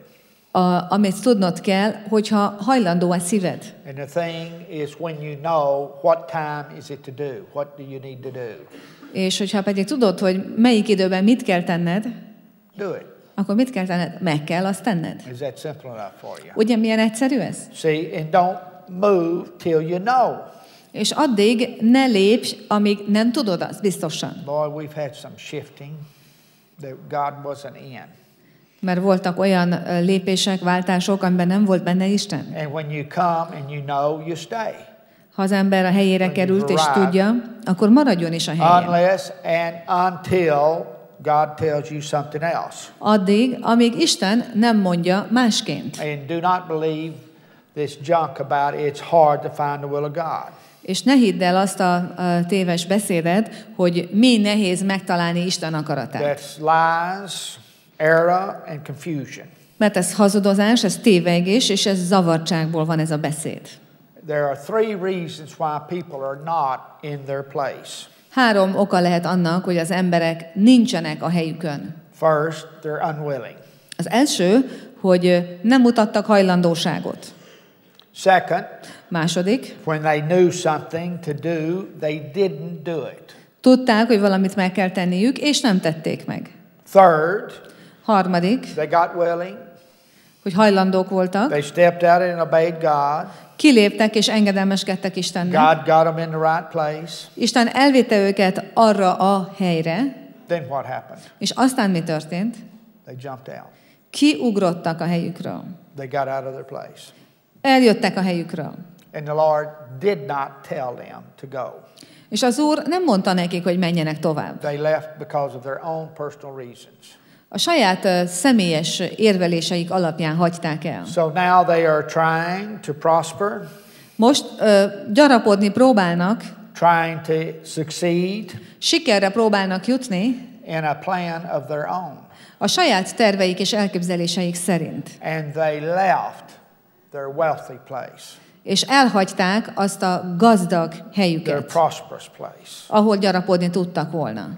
amit tudnod kell, hogyha hajlandó a szíved. And the thing is, when you know what time is it to do, what do you need to do, És hogyha pedig tudod, hogy melyik időben mit kell tenned, do it. akkor mit kell tenned? Meg kell azt tenned. Is that simple enough for you? Ugye milyen egyszerű ez? See, and don't move till you know. És addig ne lépj, amíg nem tudod azt, biztosan. Boy, we've had some shifting that God wasn't in. Mert voltak olyan lépések, váltások, amiben nem volt benne Isten. And when you come and you know, you stay. Ha az ember a helyére került és tudja, akkor maradjon is a helyén. Unless and until God tells you something else. Addig, amíg Isten nem mondja másként. And do not believe this junk about it's hard to find the will of God. És ne hidd el azt a téves beszédet, hogy mi nehéz megtalálni Isten akaratát. That's lies, error, and confusion. Mert ez hazudozás, ez tévegés, és ez zavartságból van ez a beszéd. There are three reasons why people are not in their place. 3 oka lehet annak, hogy az emberek nincsenek a helyükön. First, they're unwilling. Az első, hogy nem mutattak hajlandóságot. Second, Második, when they knew something to do, they didn't do it. tudták, hogy valamit meg kell tenniük, és nem tették meg. Third, Harmadik, they got willing. hogy hajlandók voltak, They stepped out and obeyed God. kiléptek és engedelmeskedtek Istennek. God got them in the right place. Isten elvitte őket arra a helyre, Then what happened? és aztán mi történt? They jumped out. Kiugrottak a helyükről. They got out of their place. Eljöttek a helyükről. And the Lord did not tell them to go. És az Úr nem mondta nekik, hogy menjenek tovább. They left because of their own personal reasons. A saját személyes érveléseik alapján hagyták el. So now they are trying to prosper, Most gyarapodni próbálnak, trying to succeed sikerre próbálnak jutni in a plan of their own. a saját terveik és elképzeléseik szerint. And they left their wealthy place, És elhagyták azt a gazdag their helyüket, prosperous place. ahol gyarapodni tudtak volna.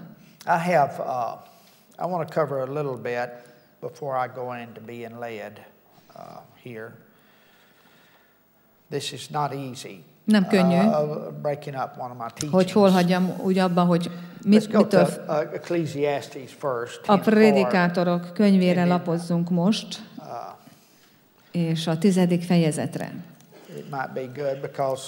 I want to cover a little bit before I go into being led here. This is not easy. Nem könnyű, Breaking up one of my teachings. hogy hol hagyjam úgy abba, hogy Let's go to mitől Ecclesiastes first. a 10:4. Prédikátorok könyvére lapozzunk most, és a 10. fejezetre. It might be good because,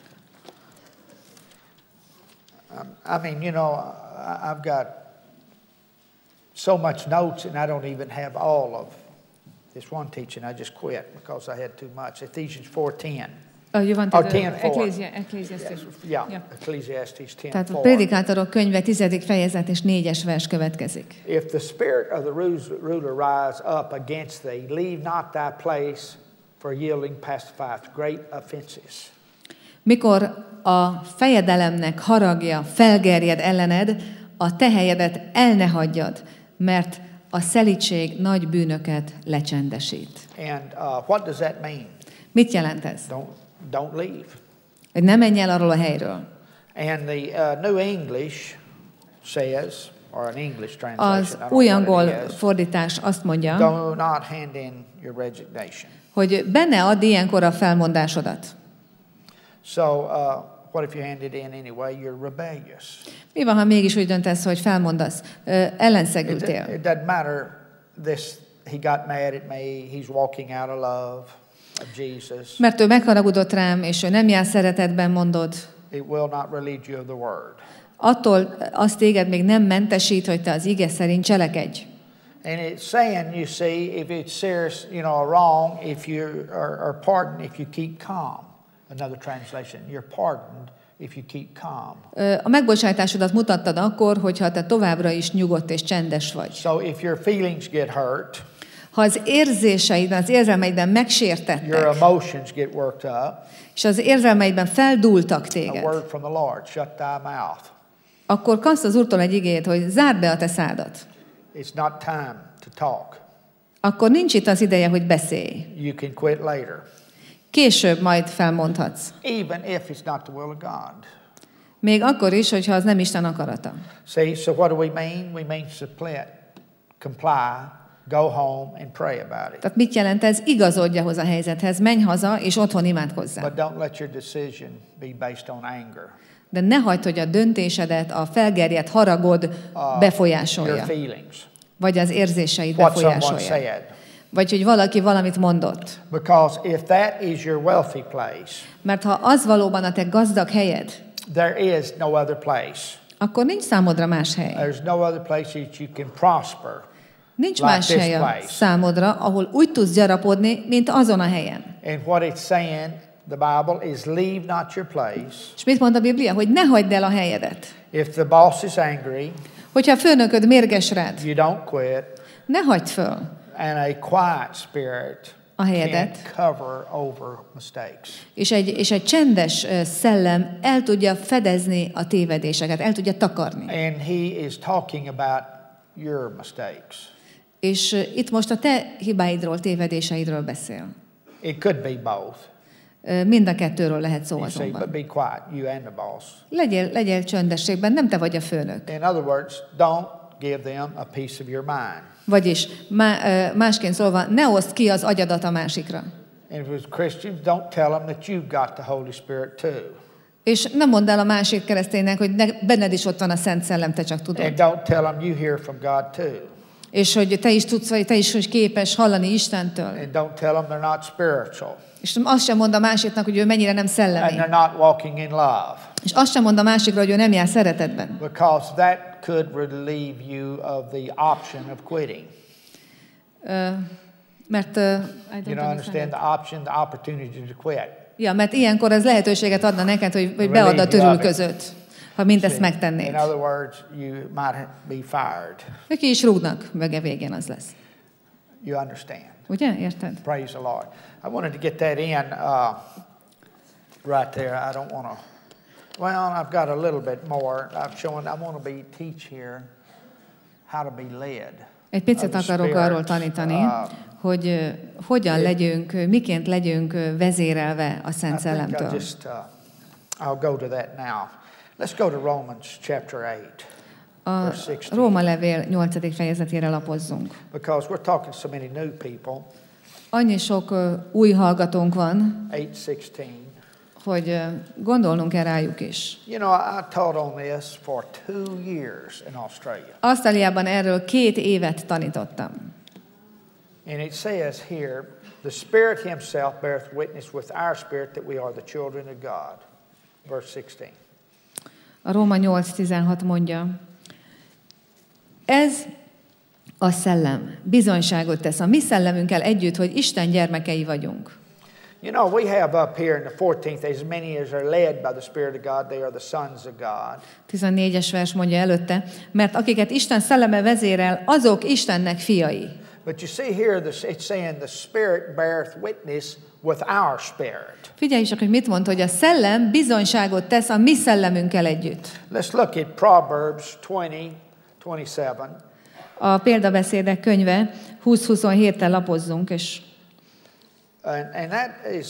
I mean, you know, I've got so much notes and I don't even have all of this one teaching. I just quit because I had too much. Ephesians 4:10. You wanted 10:4. Ecclesiastes. Yeah, Ecclesiastes 10:4. Tehát a Prédikátorok könyve 10. fejezet és 4-es vers következik. If the spirit of the ruler rise up against thee, leave not thy place for yielding pacifies great offenses. Mikor a fejedelemnek haragja felgerjed ellened, a te helyedet el ne hagyjad, mert a szelídség nagy bűnöket lecsendesít. And what does that mean? Mit jelent ez? Don't leave. Hogy ne menj el arról a helyről. And the New English says, or an English translation, Az új angol fordítás azt mondja, do not hand in your resignation. hogy benne add ilyenkor a felmondásodat. So, what if you hand it in anyway? You're rebellious. Mi van, ha mégis úgy döntesz, hogy felmondasz? Ellenszegültél. It doesn't matter this, he got mad at me, he's walking out of love of Jesus. Mert ő megharagudott rám, és ő nem jár szeretetben, mondod. It will not relieve you of the word. Attól azt téged még nem mentesít, hogy te az ige szerint cselekedj. And it's saying, you see, if it's serious, wrong, if you are pardoned, if you keep calm. Another translation, you're pardoned if you keep calm. A megbocsátásodat mutattad akkor, hogyha te továbbra is nyugodt és csendes vagy. So if your feelings get hurt, ha az érzéseidben, az érzelmeidben megsértettek, your emotions get worked up, és az érzelmeidben feldúltak téged, a word from the Lord, shut thy mouth. Akkor kapsz az Úrtól egy igét, hogy zárd be a te szádat. It's not time to talk. Akkor nincs itt az ideje, hogy beszélj. You can quit later. Később majd felmondhatsz. Even if it's not the will of God. Még akkor is, hogyha az nem Isten akarata. See, so what do we mean? We mean comply, go home and pray about it. Tehát mit jelent ez? Igazodj ahhoz a helyzethez, menj haza és otthon imádkozzál. But don't let your decision be based on anger. De ne hagyd, hogy a döntésedet, a felgerjedt haragod befolyásolja. Your feelings. Vagy az érzéseid What befolyásolja. someone said. Vagy hogy valaki valamit mondott. Because if that is your wealthy place, mert ha az valóban a te gazdag helyed, there is no other place. Akkor nincs számodra más hely. There's no other place that you can prosper. Nincs más hely számodra, ahol úgy tudsz gyarapodni, mint azon a helyen. And what it's saying, the Bible, is leave not your place. És mit mond a Biblia? Hogy ne hagyd el a helyedet. If the boss is angry, hogyha a főnököd mérges rád, you don't quit. Ne hagyd föl. And a quiet spirit a helyedet, can cover over mistakes. És egy csendes szellem el tudja fedezni a tévedéseket, el tudja takarni. And he is talking about your mistakes. És itt most a te hibáidról, tévedéseidről beszél. It could be both. Mind a kettőről lehet szó azonban. But be quiet, you and the boss. Legyél csöndességben, nem te vagy a főnök. In other words, don't give them a piece of your mind. Vagyis másként szólva, ne oszd ki az agyadat a másikra. And if it was Christians, don't tell them that you've got the Holy Spirit too. És nem mondd el a másik kereszténynek, hogy benned is ott van a Szent Szellem, te csak tudod. And don't tell them you hear from God too. És hogy te is tudsz, vagy te is képes hallani Istentől. And don't tell them they're not spiritual. És azt sem mond a másiknak, hogy ő mennyire nem szellemi. And they're not walking in love. És azt sem mond a másikra, hogy ő nem jár szeretetben. Because that could relieve you of the option of quitting. Mert you don't understand the option, the opportunity to quit. Ja, mert ilyenkor ez lehetőséget adna neked, hogy beadd a törülközőt, ha mindezt megtennéd. In other words, you might be fired. Ki is rúgnak, meg a végén az lesz. You understand? Ugye? Érted? Praise the Lord. I wanted to get that in right there. I don't want to. Well, I've got a little bit more. I want to teach here how to be led. Egy picit akarok arról tanítani, hogy hogyan legyünk, miként legyünk vezérelve a Szent Szellemtől. I'll go to that now. Let's go to Romans chapter 8. A Róma levél 8. fejezetére lapozzunk. Because we're talking so many new people. Annyi sok új hallgatónk van, 8:16. hogy gondolnunk kell rájuk is. You know, I taught on this for 2 years in Australia. Ausztráliában erről 2 évet tanítottam. And it says here, the Spirit Himself beareth witness with our spirit that we are the children of God. Verse 16. A Róma 8:16 mondja, ez a szellem bizonyságot tesz a mi szellemünkkel együtt, hogy Isten gyermekei vagyunk. You know, we have up here in the 14th, as many as are led by the Spirit of God, they are the sons of God. 14-es vers mondja előtte, mert akiket Isten szelleme vezérel, azok Istennek fiai. But you see here, it's saying the Spirit beareth witness with our spirit. Figyelj csak, hogy mit mond, hogy a szellem bizonyságot tesz a mi szellemünkkel együtt. Let's look at Proverbs 20:27. A példabeszédek könyve 20-27-tel lapozzunk, és And that is,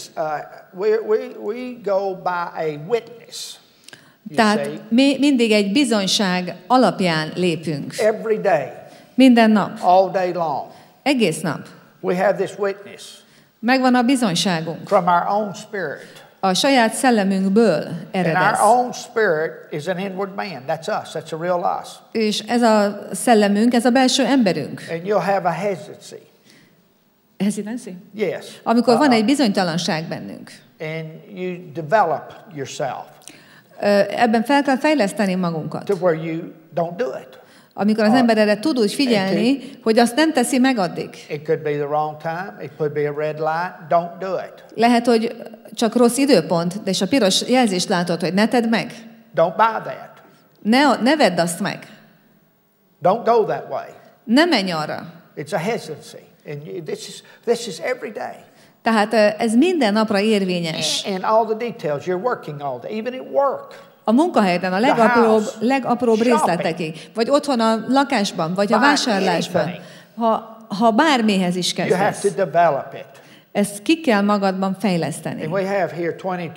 we go by a witness. tehát mi mindig egy bizonyság alapján lépünk. Every day. Minden nap. All day long. Egész nap. We have this witness. Megvan a bizonyságunk. From our own spirit. A saját szellemünkből ered And ez. our own spirit is an inward man. That's us. That's a real us. És ez a szellemünk, ez a belső emberünk. And you'll have a hesitancy. Hesitancy? Yes. Amikor van egy bizonytalanság bennünk. And you develop yourself. Ebben fel kell fejleszteni magunkat. To where you don't do it. Amikor az ember erre tud úgy figyelni, hogy azt nem teszi meg addig. It could be the wrong time. It could be a red light. Don't do it. Lehet, hogy csak rossz időpont, de és a piros jelzést látod, hogy ne tedd meg. Don't buy that. Ne vedd azt meg. Don't go that way. Ne menj arra. It's a hesitancy. And this is every day. Tehát ez minden napra érvényes. And all the details. You're working all day, even at work. A munkahelyben a legapróbb részletekig, vagy otthon a lakásban, vagy a vásárlásban, ha bármihez is kezdesz. Ezt ki kell magadban fejleszteni. And we have here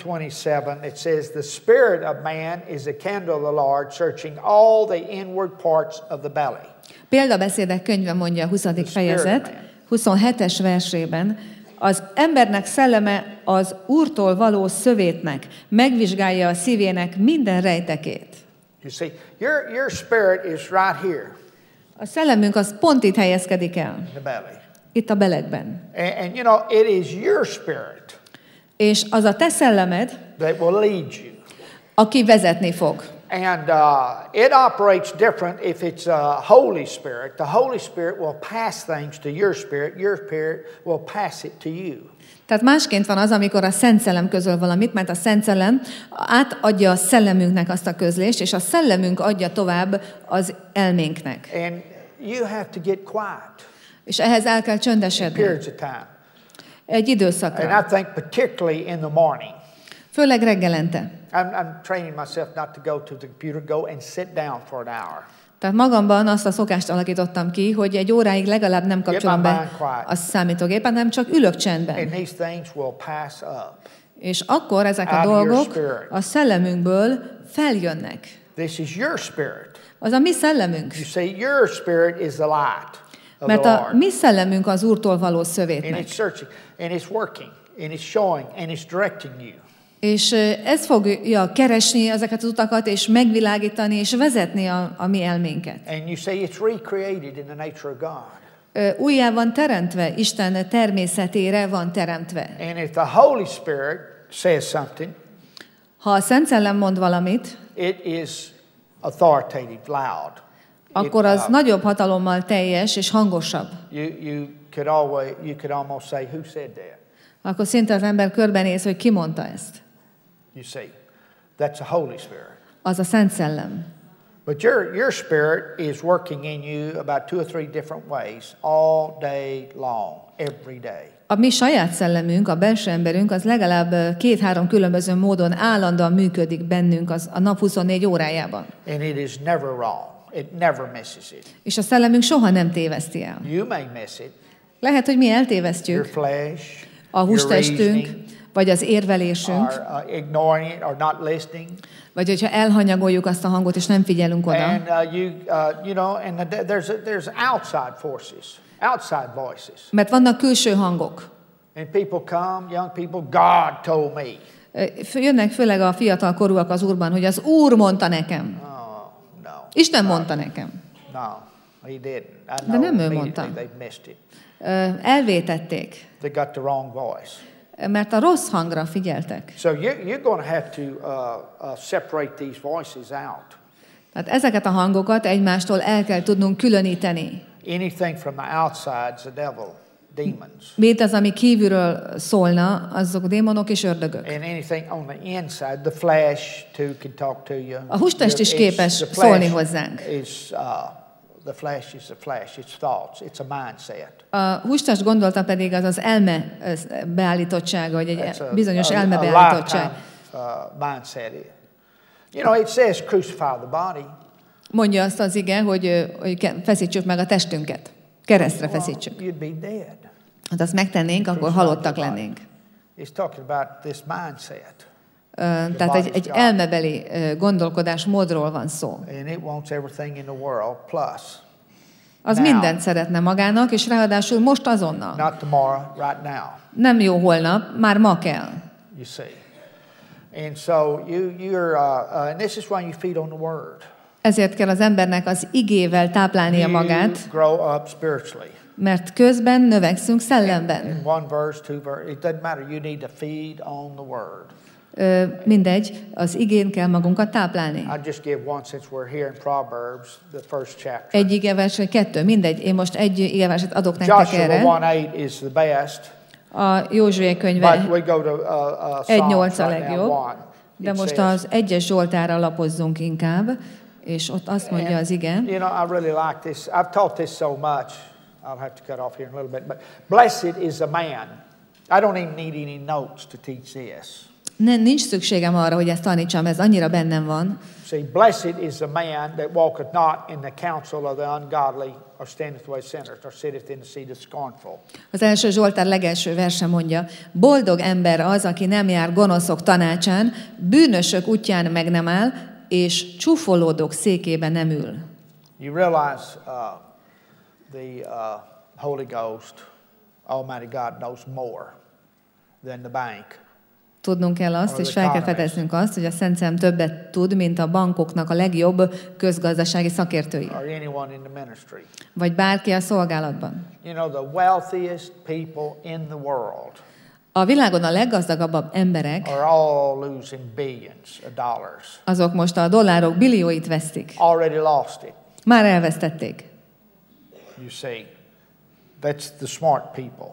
20:27. It says, "The spirit of man is the candle of the Lord, searching all the inward parts of the belly." Példabeszédek könyve mondja a 20. fejezet, 27-es versében, az embernek szelleme az Úrtól való szövétnek, megvizsgálja a szívének minden rejtekét. You see, your spirit is right here. A szellemünk az pont itt helyezkedik el. In the belly. Itt a belegben. And you know, it is your spirit. És az a te szellemed, that will lead you. Aki vezetni fog. And it operates different if it's a Holy Spirit. The Holy Spirit will pass things to your spirit spirit will pass it to you. Tehát másként van az, amikor a Szent Szellem közöl valamit, mert a Szent Szellem átadja a szellemünknek azt a közlést, és a szellemünk adja tovább az elménknek. And you have to get quiet. És ehhez el kell csöndesedni. Periods of time. Egy időszakra. And I think particularly in the morning. Főleg reggelente. I'm training myself not to go to the computer, go and sit down for an hour. Tehát magamban azt a szokást alakítottam ki, hogy egy óráig legalább nem kapcsolom be a számítógépet, hanem csak ülök csendben. And these things will pass up. És akkor ezek a dolgok a szellemünkből feljönnek. This is your spirit. Az a mi szellemünk. You see, your spirit is the light of Mert the a Lord. mi szellemünk az Úrtól való szövétnek. And it's searching, and it's working, and it's showing, and it's directing you. És ez fogja keresni ezeket az utakat, és megvilágítani, és vezetni a mi elménket. And you see, it's recreated in the nature of God. Újjá van teremtve, Isten természetére van teremtve. And if the Holy Spirit says something, ha a Szent Szellem mond valamit, it is authoritative, loud. Akkor az nagyobb hatalommal teljes és hangosabb. You could almost say, who said that? Akkor szinte az ember körbenéz, hogy ki mondta ezt. You see, that's the Holy Spirit. Az a Szent Szellem. But your spirit is working in you about 2 or 3 different ways all day long, every day. A mi saját szellemünk, a belső emberünk, az legalább 2-3 különböző módon állandóan működik bennünk a nap 24 órájában. And it is never wrong. It never misses it. És a szellemünk soha nem téveszti el. You may miss it. Lehet, hogy mi eltévesztjük. Your flesh, a hústestünk, vagy az érvelésünk, ignoring it or not listening. Vagy hogyha elhanyagoljuk azt a hangot, és nem figyelünk oda. And you know, and there's outside forces, outside voices. Mert vannak külső hangok. And people come, young people, God told me. Jönnek főleg a fiatal korúak az Úrban, hogy az Úr mondta nekem. No. Isten mondta nekem. No, he didn't. De nem ő mondta. They've missed it. Elvétették. They got the wrong voice. Mert a rossz hangra figyeltek. So you're going to have to separate these voices out. Tehát ezeket a hangokat egymástól el kell tudnunk különíteni. Anything from the outside is the devil. demons. Mit az, ami kívülről szólna, azok démonok és ördögök. And anything on the inside, the flesh too can talk to you. A hústest is képes szólni hozzánk. The flesh is the flesh, it's thoughts, it's a mindset. A hústest gondolata pedig az elme beállítottsága, vagy egy bizonyos elme beállítottság. Mindset. You know, it says crucify the body. Mondja azt az ige, hogy feszítsük meg a testünket. Keresztre feszítsük. You'd be dead. Hát azt megtennénk, akkor halottak lennénk. He's talking about this mindset. Tehát egy elmebeli gondolkodásmódról van szó. And it wants everything in the world plus. Az mindent szeretne magának, és ráadásul most azonnal. Not tomorrow, right now. Nem jó holnap, már ma kell. You see. And so you're and this is why you feed on the word. Ezért kell az embernek az igével táplálnia magát. Grow up spiritually. Mert közben növekszünk szellemben. In one verse, two verse, it doesn't matter. You need to feed on the word. Mindegy, az igén kell magunkat táplálni. I'll just give one since we're here in Proverbs, the first chapter. Egy igevers, vagy kettő, mindegy. Én most egy igeverset adok nektek erre. Joshua 1:8 is the best. A Józsué könyve 1:8 a legjobb. De most az 1-es Zsoltárra lapozzunk inkább, és ott azt mondja az ige. You know, I really like this. I've taught this so much. I'll have to cut off here in a little bit. But blessed is a man. I don't even need any notes to teach this. Nincs szükségem arra, hogy ezt tanítsam, ez annyira bennem van. See, blessed is the man that walketh not in the counsel of the ungodly, or standeth way sinners, or sitteth in the seat of scornful. Az első Zsoltár legelső verse mondja, boldog ember az, aki nem jár gonoszok tanácsán, bűnösök útján meg nem áll, és csúfolódók székében nem ül. You realize the Holy Ghost, Almighty God knows more than the bank. Tudnunk kell azt, és fel kell fedeznünk azt, hogy a Szent Szellem többet tud, mint a bankoknak a legjobb közgazdasági szakértői. Vagy bárki a szolgálatban. You know, the wealthiest people in the world a világon a leggazdagabb emberek are all losing billions of dollars. Azok most a dollárok billióit vesztik. Already lost it. Már elvesztették. You see, that's the smart people.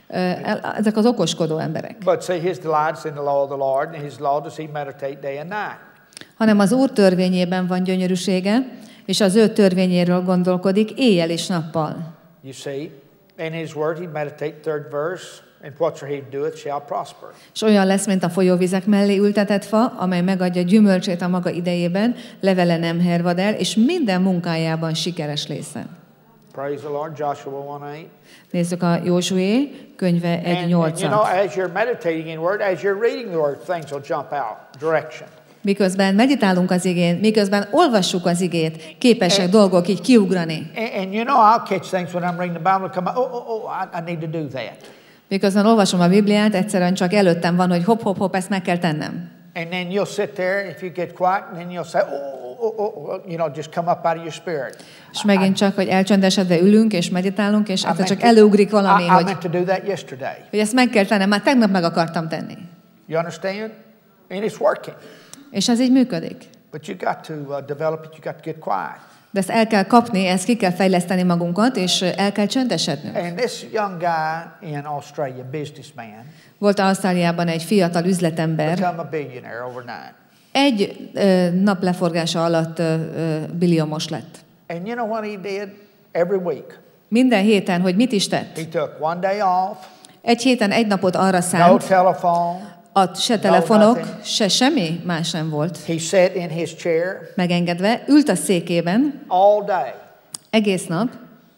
Ezek az okoskodó emberek. But see, his delights in the law of the Lord, and his law does he meditate day and night. Hanem az Úr törvényében van gyönyörűsége, és az ő törvényéről gondolkodik éjjel és nappal. You see, in his word he meditate, third verse, and whatsoever he doeth shall prosper. És olyan lesz, mint a folyóvizek mellé ültetett fa, amely megadja gyümölcsét a maga idejében, levele nem hervad el, és minden munkájában sikeres lesz. Praise the Lord, Joshua 1:8. Nézzük a Józsué könyve 1:8-at. You know, as you're meditating in word, as you're reading the word, things will jump out, direction. Miközben meditálunk az igén, miközben olvassuk az igét, képesek dolgok így kiugrani. And you know, I'll catch things when I'm reading the Bible, come I need to do that. Miközben olvasom a Bibliát, egyszerűen csak előttem van, hogy hopp, ezt meg kell tennem. And then you'll sit there, if you get quiet, and then you'll say, you know, just come up out of your spirit. És megint csak, hogy elcsöndesedve ülünk és meditálunk, és egyszer csak előugrik valami, I meant to do that yesterday. Hogy ezt meg kell tennem, már tegnap meg akartam tenni. You understand? And it's working. És ez így működik. But you got to develop it, you got to get quiet. De ezt el kell kapni, ezt ki kell fejleszteni magunkat, és el kell csöndesednünk. And this young guy in Australia, businessman, volt Ausztráliában egy fiatal üzletember. Become a billionaire overnight. Egy nap leforgása alatt billiómos lett. And you know what he did every week? Minden héten, hogy mit is tett? He took one day off. Egy héten egy napot arra szánt. No telephone. Se telefonok, se semmi más nem volt. He sat in his chair. Megengedve, ült a székében. All day. Egész nap.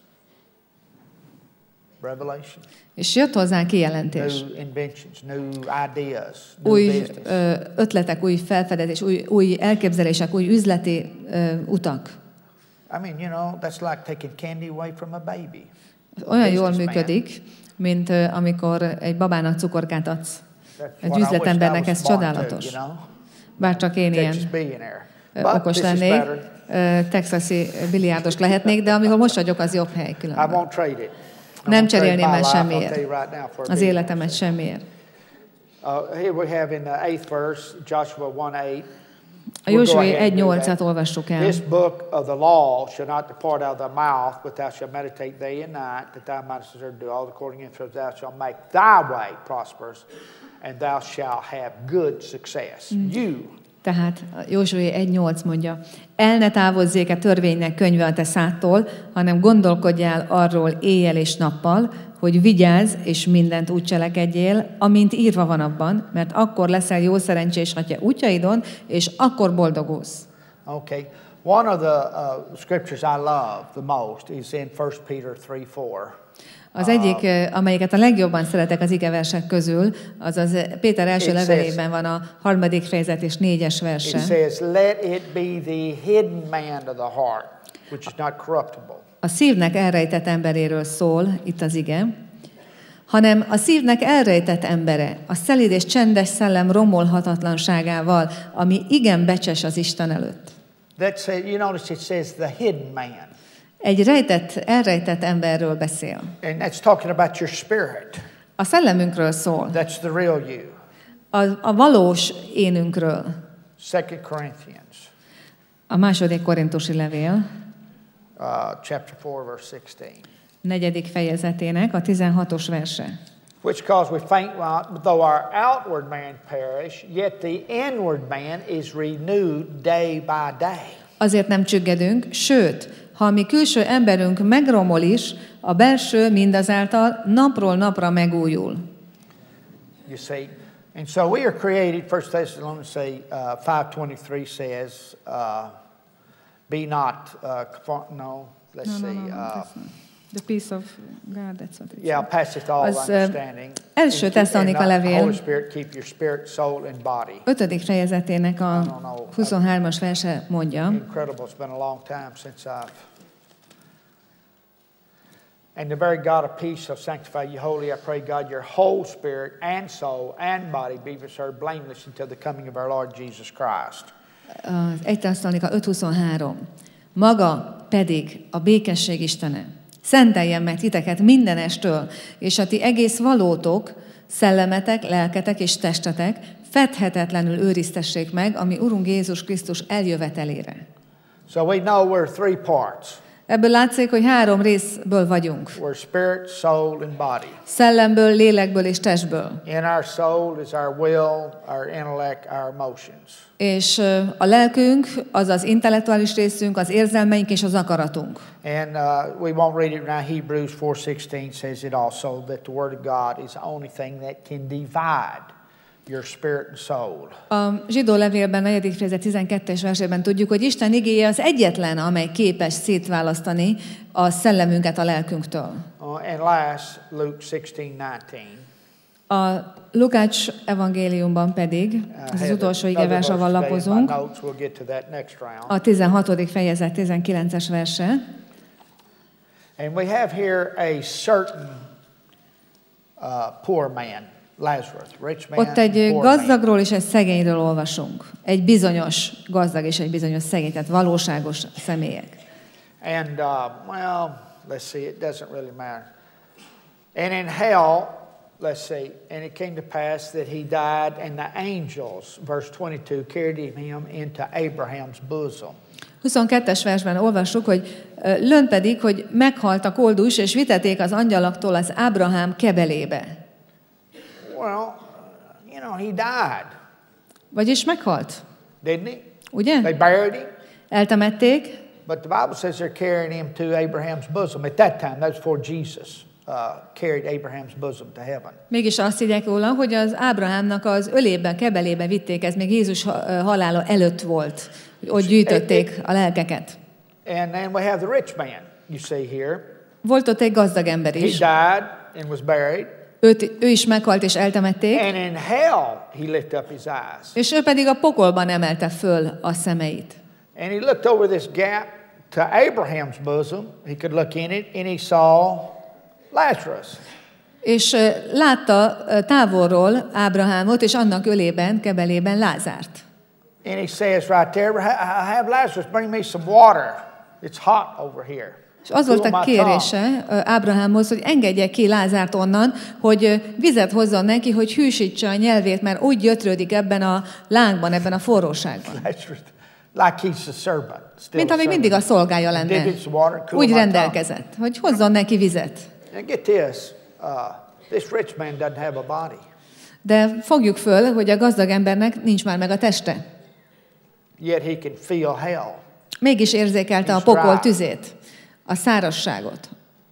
Revelation. És jött hozzá kijelentés. New inventions, new ideas, új ötletek, új felfedezés, új elképzelések, új üzleti utak. I mean, you know, that's like taking candy away from a baby. Olyan jól működik, mint amikor egy babának cukorkát adsz. Egy üzletembernek ez csodálatos. Bár csak én ilyen okos lennék, texasi biliárdos lehetnék, de amikor most vagyok, az jobb hely különben. Nem cserélném el semmiért. Az életemet semmiért. Here we have in the 8th verse, Joshua 1:8. A Józsué 1:8-at olvassuk el. This book of the law shall not depart out of thy mouth, but thou shalt meditate day and night, that thou mightest observe to do all according to thou shalt make thy way prosperous, and thou shalt have good success. You. Tehát Józsué 1:8 mondja, el ne távozzék-e törvénynek könyve a te szádtól, hanem gondolkodjál arról éjjel és nappal, hogy vigyázz és mindent úgy cselekedjél, amint írva van abban, mert akkor leszel jó szerencsés atya útjaidon, és akkor boldogulsz. Okay. One of the scriptures I love the most is in 1 Peter 3:4. Az egyik, amelyiket a legjobban szeretek az igeversek közül, az Péter első levelében van a 3. fejezet és 4-es verse. It says, let it be the hidden man of the heart, which is not corruptible. A szívnek elrejtett emberéről szól itt az ige, hanem a szívnek elrejtett embere, a szelíd és csendes szellem romolhatatlanságával, ami igen becses az Isten előtt. You notice it says the hidden man. Egy elrejtett emberről beszél. And that's talking about your spirit. A szellemünkről szól. That's the real you. A valós énünkről. 2 Corinthians. A 2. Korintusi levél. Chapter 4, verse 16. 4. fejezetének a 16-os verse. Which cause we faint not, though our outward man perish, yet the inward man is renewed day by day. Azért nem csüggedünk, sőt, ha a mi külső emberünk megromol is, a belső mindazáltal napról napra megújul. You see, and so we are created. 1 Thessalonians 5:23 says, "Be not let's see." The peace of God, that's what it yeah, passeth all understanding. Első Tesszalonika levél. Holy Spirit keep your spirit, soul and body. 5. fejezetének a 23-as verse mondja. Incredible. It's been a long time since I've. And the very God of peace shall sanctify you wholly. I pray, God, your whole spirit and soul and body be preserved blameless until the coming of our Lord Jesus Christ. 1 Tesszalonika 5:23. Maga pedig a békesség Istene szenteljen meg titeket mindenestől, és a ti egész valótok, szellemetek, lelketek és testetek fedhetetlenül őriztessék meg, ami Urunk Jézus Krisztus eljövetelére. So we know we're 3 parts. Ebből látszik, hogy 3 részből vagyunk. We're spirit, soul and body. Szellemből, lélekből és testből. In our soul is our will, our intellect, our emotions. És a lelkünk, az az intellektuális részünk, az érzelmeink és az akaratunk. And we won't read it now. Hebrews 4:16 says it also, that the word of God is the only thing that can divide your spirit and soul. A zsidó levélben 4. fejezet 12-es versében tudjuk, hogy Isten igéje az egyetlen, amely képes szétválasztani a szellemünket a lelkünktől. And last, Luke 16:19. A Lukács evangéliumban pedig, ez az utolsó igevers, ahol lapozunk, a 16. fejezet 19-es verse. And we have here a certain poor man, Lazarus, rich man. Ott egy gazdagról és egy szegényről olvasunk. Egy bizonyos gazdag és egy bizonyos szegény, tehát valóságos személyek. And well, let's see, it doesn't really matter. And in hell, let's see, and it came to pass that he died, and the angels, verse 22, carried him into Abraham's bosom. 22-es versben olvassuk, hogy lőn pedig, hogy meghalt a koldus, és vitették az angyalaktól az Ábrahám kebelébe. Well, he died. Vagyis meghalt. Didn't he? Ugye? They buried him. Eltemették. But the Bible says they're carrying him to Abraham's bosom. At that time, that was before Jesus carried Abraham's bosom to heaven. Mégis azt írják róla, hogy az Ábrahámnak az ölében, kebelébe vitték, ez még Jézus halála előtt volt, hogy ott gyűjtötték a lelkeket. And then we have the rich man, you see here. Volt ott egy gazdag ember is. He died and was buried. Ő is meghalt és eltemették. And in hell he lifted up his eyes. És ő pedig a pokolban emelte föl a szemeit. And he looked over this gap to Abraham's bosom. He could look in it and he saw Lazarus. És látta távolról Ábrahámot, és annak ölében, kebelében Lázárt. And he says right there, I have Lazarus, bring me some water. It's hot over here. És az volt a kérése Ábrahámhoz, hogy engedje ki Lázárt onnan, hogy vizet hozzon neki, hogy hűsítse a nyelvét, mert úgy gyötrődik ebben a lángban, ebben a forróságban. Like he's a servant. Mint amíg mindig a szolgája lenne. Úgy rendelkezett, hogy hozzon neki vizet. And get this, this rich man doesn't have a body. De fogjuk föl, hogy a gazdag embernek nincs már meg a teste. Yet he can feel hell. Mégis érzékelte a pokol tüzét, a szárazságot.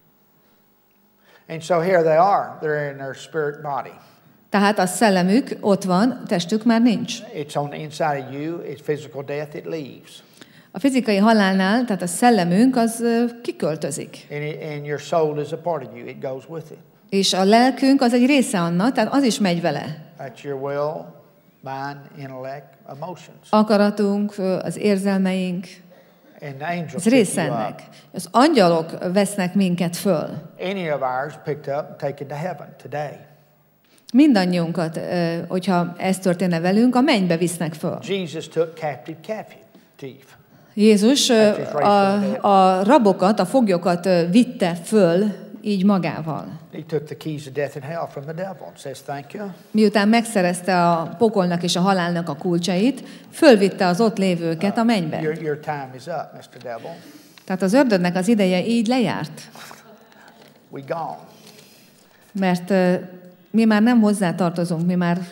And so here they are. They're in their spirit body. Tehát a szellemük ott van, testük már nincs. It's on the inside of you. It's physical death. It leaves. A fizikai halálnál, tehát a szellemünk, az kiköltözik. And your soul is a part of you. It goes with it. És a lelkünk az egy része annak, tehát az is megy vele. That's your will, mind, intellect, emotions. Akaratunk, az érzelmeink, And the angels ez része ennek. Az angyalok vesznek minket föl. Any of ours picked up and taken to heaven today. Mindannyiunkat, hogyha ez történne velünk, a mennybe visznek föl. Jesus took captive. Jézus a rabokat, a foglyokat vitte föl így magával. He took the keys of death and hell from the devil and says thank you. Miután megszerezte a pokolnak és a halálnak a kulcsait, fölvitte az ott lévőket a mennybe. Your time is up, Mr. Devil. Tehát az ördögnek az ideje így lejárt. We gone. Mert mi már nem hozzá tartozunk, mi már...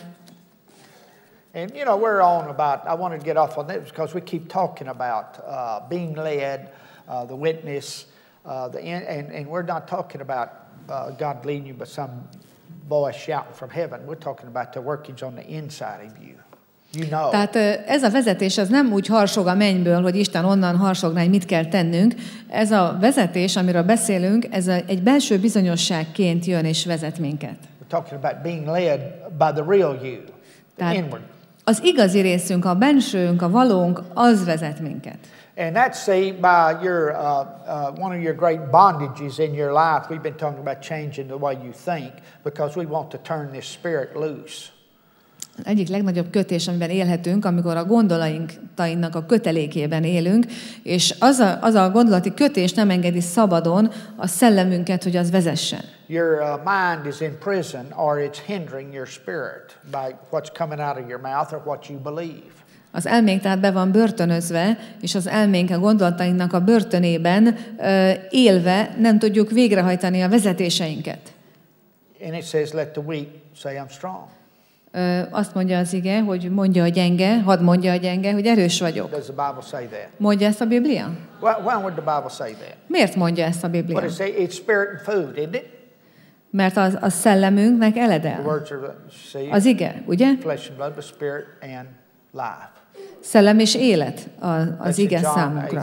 And you know, we're on about, I wanted to get off on this because we keep talking about being led, the witness, and we're not talking about God leading you, but some voice shouting from heaven. We're talking about the workings on the inside of you. You know. Tehát ez a vezetés az nem úgy harsog a mennyből, hogy Isten onnan harsogná, hogy mit kell tennünk. Ez a vezetés, amiről beszélünk, ez egy belső bizonyosságként jön és vezet minket. We're talking about being led by the real you, the inward. Az igazi részünk, a bensőnk, a valónk, az vezet minket. And that's by your one of your great bondages in your life. We've been talking about changing the way you think because we want to turn this spirit loose. Egyik legnagyobb kötés, amiben élhetünk, amikor a gondolatainknak a kötelékében élünk, és az a gondolati kötés nem engedi szabadon a szellemünket, hogy az vezessen. Your mind is in prison or it's hindering your spirit by what's coming out of your mouth or what you believe. Az elménk tehát be van börtönözve, és az elménk a gondolatainknak a börtönében élve nem tudjuk végrehajtani a vezetéseinket. And it says, let the weak say I'm strong. Azt mondja az ige, hogy mondja a gyenge, hadd mondja a gyenge, hogy erős vagyok. Does the Bible say that? Mondja ezt a Biblia? Why would the Bible say that? Miért mondja ezt a Biblia? What does it say? It's spirit and food, isn't it? Mert a szellemünknek eledel. Az ige, ugye? Flesh and blood, but spirit and life. Szellem és élet az ige számunkra.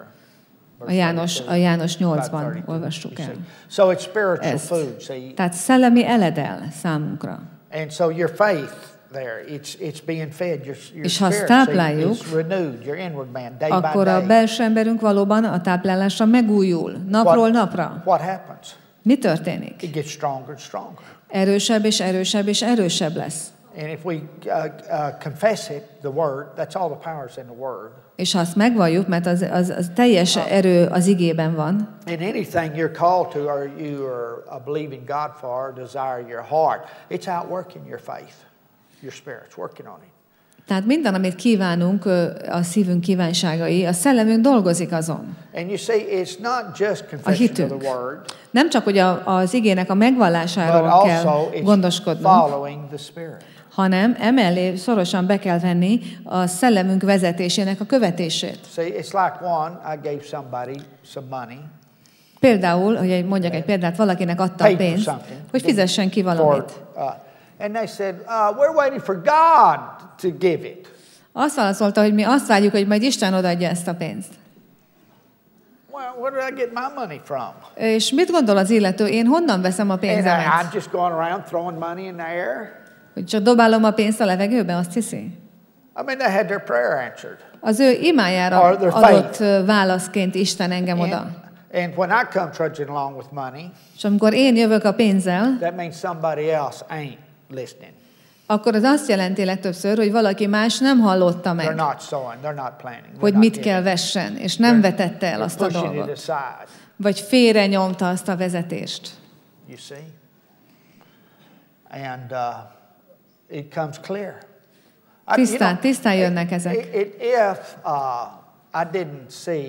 A János 8-ban olvassuk el. So it's spiritual food, see? Tehát szellemi eledel számunkra. And so your faith there, it's being fed. Your és ha azt tápláljuk, akkor a belső emberünk valóban a táplálásra megújul, napról napra. What happens? Mi történik? It gets stronger and stronger. Erősebb és erősebb és erősebb lesz. And if we confess it, the word, that's all the powers in the word. És ha azt megvalljuk, mert az teljes erő az igében van. And anything you're called to, or you are believing God for, or desire your heart, it's outworking your faith, your spirit's working on it. Tehát minden, amit kívánunk, a szívünk kívánságai, a szellemünk dolgozik azon. And you see, it's not just confession of the word. Nem csak, hogy az igének a megvallásáról kell gondoskodnunk, following the spirit. hanem emellé szorosan be kell venni a szellemünk vezetésének a követését. See, it's like I gave somebody some money. Például, hogy mondjak egy példát, valakinek adtam pénzt, hogy fizessen ki valamit. And they said, we're waiting for God to give it. Azt válaszolta, hogy mi azt várjuk, hogy majd Isten odaadja ezt a pénzt. Well, where did I get my money from? És mit gondol az illető? Én honnan veszem a pénzemet? And I'm just going around throwing money in the air. Hogy csak dobálom a pénzt a levegőbe, azt hiszi? I mean, they had their prayer answered. Az ő imájára adott válaszként Isten engem oda. And when I come trudging along with money, és amikor én jövök a pénzzel, that means somebody else ain't listening. akkor az azt jelenti legtöbbször, hogy valaki más nem hallotta They're meg, not sowing, they're not planting. hogy mit kell vessen, és nem vetette el azt a Pushing it dolgot. aside. Vagy félre nyomta azt a vezetést. You see? And it comes clear. Tisztán jönnek ezek. If I didn't see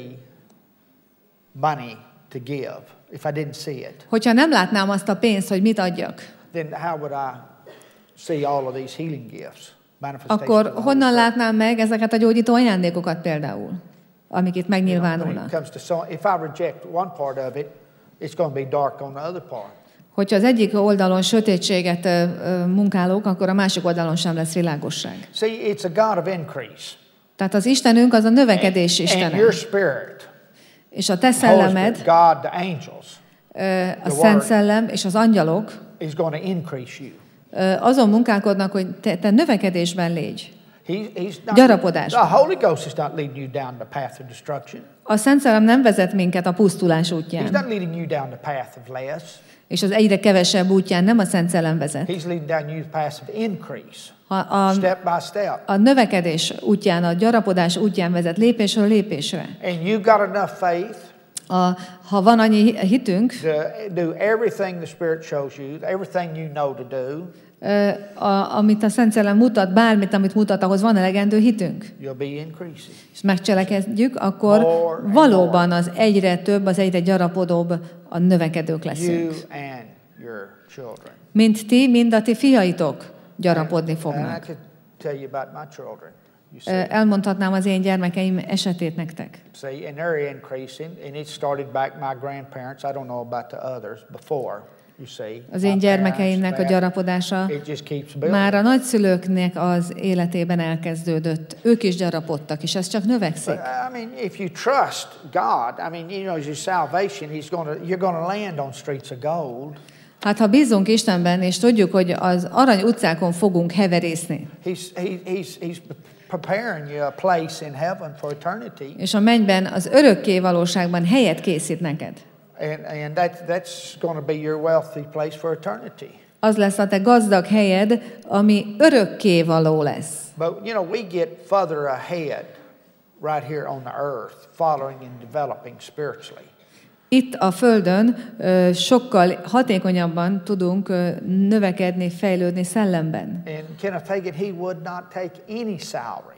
money to give, if I didn't see it, Hogyha nem látnám azt a pénzt, hogy mit adjak, then how would I see all of these healing gifts? akkor honnan látnám meg ezeket a gyógyító ajándékokat például, amik itt When it megnyilvánulnak? comes to if I reject one part of it, it's going to be dark on the other part. Hogyha az egyik oldalon sötétséget munkálok, akkor a másik oldalon sem lesz világosság. See, it's a God of increase. Tehát az Istenünk az a növekedés And Istene. your spirit, És a te Holy Spirit, szellemed, God, the angels, a Szent Szellem és az angyalok is going to increase you. azon munkálkodnak, hogy te növekedésben légy. He's not, Gyarapodásban. the Holy Ghost is not leading you down the path of destruction. A Szent Szellem nem vezet minket a pusztulás He's útján, not leading you down the path of less. és az egyre kevesebb útján nem a Szent Szellem vezet. He's leading down you the path of increase, A step by step. növekedés útján, a gyarapodás útján vezet lépésről lépésre. And you got enough faith Ha van annyi hitünk, to do everything the Spirit shows you, everything you know to do, amit a Szent Szellem mutat, bármit, amit mutat, ahhoz van elegendő hitünk, you'll be increasing. és megcselekedjük, akkor More and valóban az egyre több, az egyre gyarapodóbb a növekedők You leszünk. and your children. Mind ti, mind a ti fiaitok gyarapodni And I fognak. could tell you about my children. You see, Elmondhatnám az én gyermekeim esetét nektek. see, and they're increasing, and it started back my grandparents. I don't know about the others before. You see, Az én my gyermekeimnek a parents, gyarapodása it just keeps building. már a nagyszülőknek az életében elkezdődött. Ők is gyarapodtak, és ez csak növekszik. But, I mean, if you trust God, I mean, you know, your salvation, you're going to land on streets of gold. Hát ha bízunk Istenben, és tudjuk, hogy az arany utcákon fogunk heverészni, He's preparing you a place in heaven for eternity, és a mennyben az örökké valóságban helyet készít neked, and that's going to be your wealthy place for eternity. az lesz a te gazdag helyed, ami örökké való lesz. But you know, we get further ahead right here on the earth, following and developing spiritually. Itt a Földön sokkal hatékonyabban tudunk növekedni, fejlődni szellemben. And Kenneth Hagin, he would not take any salary.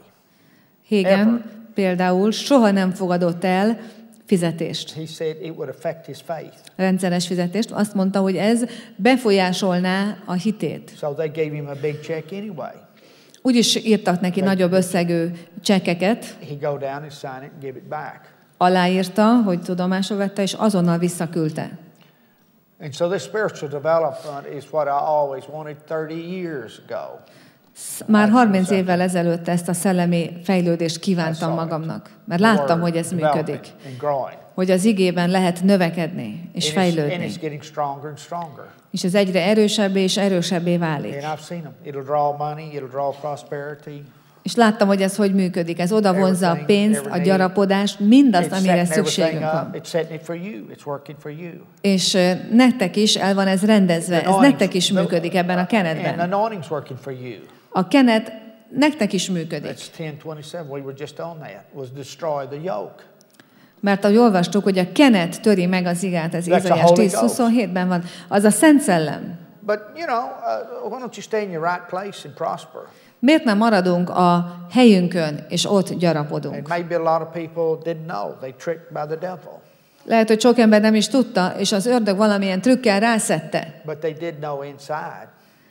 Hagin például soha nem fogadott el fizetést, He said it would affect his faith. rendszeres fizetést. Azt mondta, hogy ez befolyásolná a hitét. So they gave him a big check anyway. Úgyis írtak neki nagyobb összegű csekkeket, He'd go down and sign it and give it back. aláírta, hogy tudomásul vette, és azonnal visszaküldte. And so this spiritual development is what I always wanted 30 years ago. Már 30 évvel ezelőtt ezt a szellemi fejlődést kívántam magamnak, mert láttam, hogy ez működik. And growing. Hogy az igében lehet növekedni és And fejlődni. it's getting stronger and stronger. És ez egyre erősebbé és erősebbé válik. And I've seen them. It'll draw money, it'll draw prosperity. És láttam, hogy ez hogy működik. Ez oda vonzza a pénzt, a gyarapodást, mindazt, amire szükségünk van. It's setting it for you. It's working for you. És nektek is el van ez rendezve. Ez nektek is működik ebben a And the kenetben. anointing's working for you. A kenet nektek is működik. That's 10:27. We were just on that. Was destroy the yoke. Mert ahogy olvastuk, hogy a kenet töri meg az igát, ez Ézaiás 10:27-ben van. Az a Szent Szellem. But, you know, why don't you stay in your right place and prosper? Miért nem maradunk a helyünkön, és ott And gyarapodunk? maybe a lot of people didn't know. They tricked by the devil. Lehet, hogy sok ember nem is tudta, és az ördög valamilyen trükkel rászedte. But they did know inside.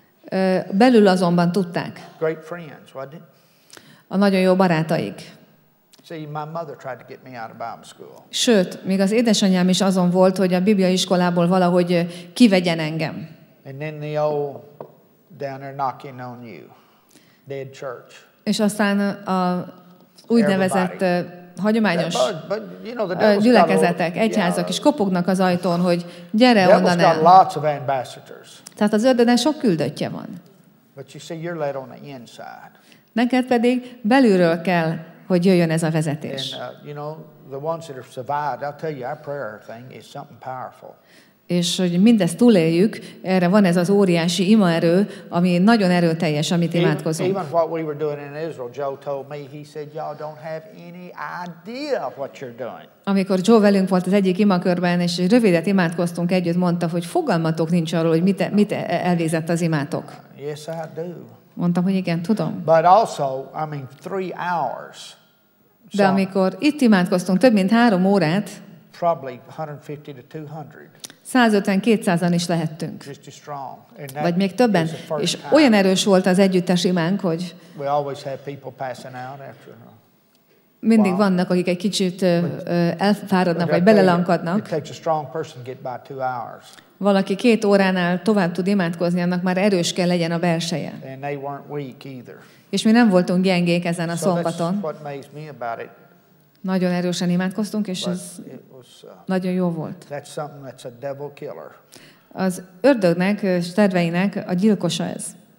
Belül azonban tudták. Great friends, wasn't it? A nagyon jó barátaik. See, my mother tried to get me out of Bible school. Sőt, még az édesanyám is azon volt, hogy a bibliaiskolából valahogy kivegyen engem. And then the old down there knocking on you. Dead church. És aztán a úgynevezett hagyományos But, you know, the devil's got gyülekezetek, egyházak is kopognak az ajtón, hogy gyere onnan devil's got el. lots of ambassadors. Tehát az ördögnek sok küldöttje van. But you see, you're led on the inside. Neked pedig belülről kell, hogy jöjjön ez a vezetés. And, you know, the ones that have survived, I'll tell you, our prayer thing is something powerful. És hogy mindezt túléljük, erre van ez az óriási imaerő, ami nagyon erőteljes, amit imádkozunk. Even what we were doing in Israel, Joe told me, he said, y'all don't have any idea of what you're doing. Amikor Joe velünk volt az egyik imakörben, és rövidet imádkoztunk együtt, mondta, hogy fogalmatok nincs arról, hogy mit elvégzett az imátok. Yes, I do. Mondtam, hogy igen, tudom. But also, 3 hours. De amikor itt imádkoztunk több mint 3 órát, probably 150 to 200. 150-200-an is lehettünk. Just as strong. Vagy még többen. És olyan erős volt az együttes imánk, hogy we always have people passing out after. Mindig vannak, akik egy kicsit elfáradnak, vagy belelankadnak. It takes a strong person to get by 2 hours. Valaki 2 óránál tovább tud imádkozni, annak már erős kell legyen a belseje. And they weren't weak either. És mi nem voltunk gyengék ezen a szombaton. What amazed me about it. Nagyon erősen imádkoztunk, és ez nagyon jó volt. That's something that's a devil killer. Az ördögnek és terveinek a gyilkosa ez.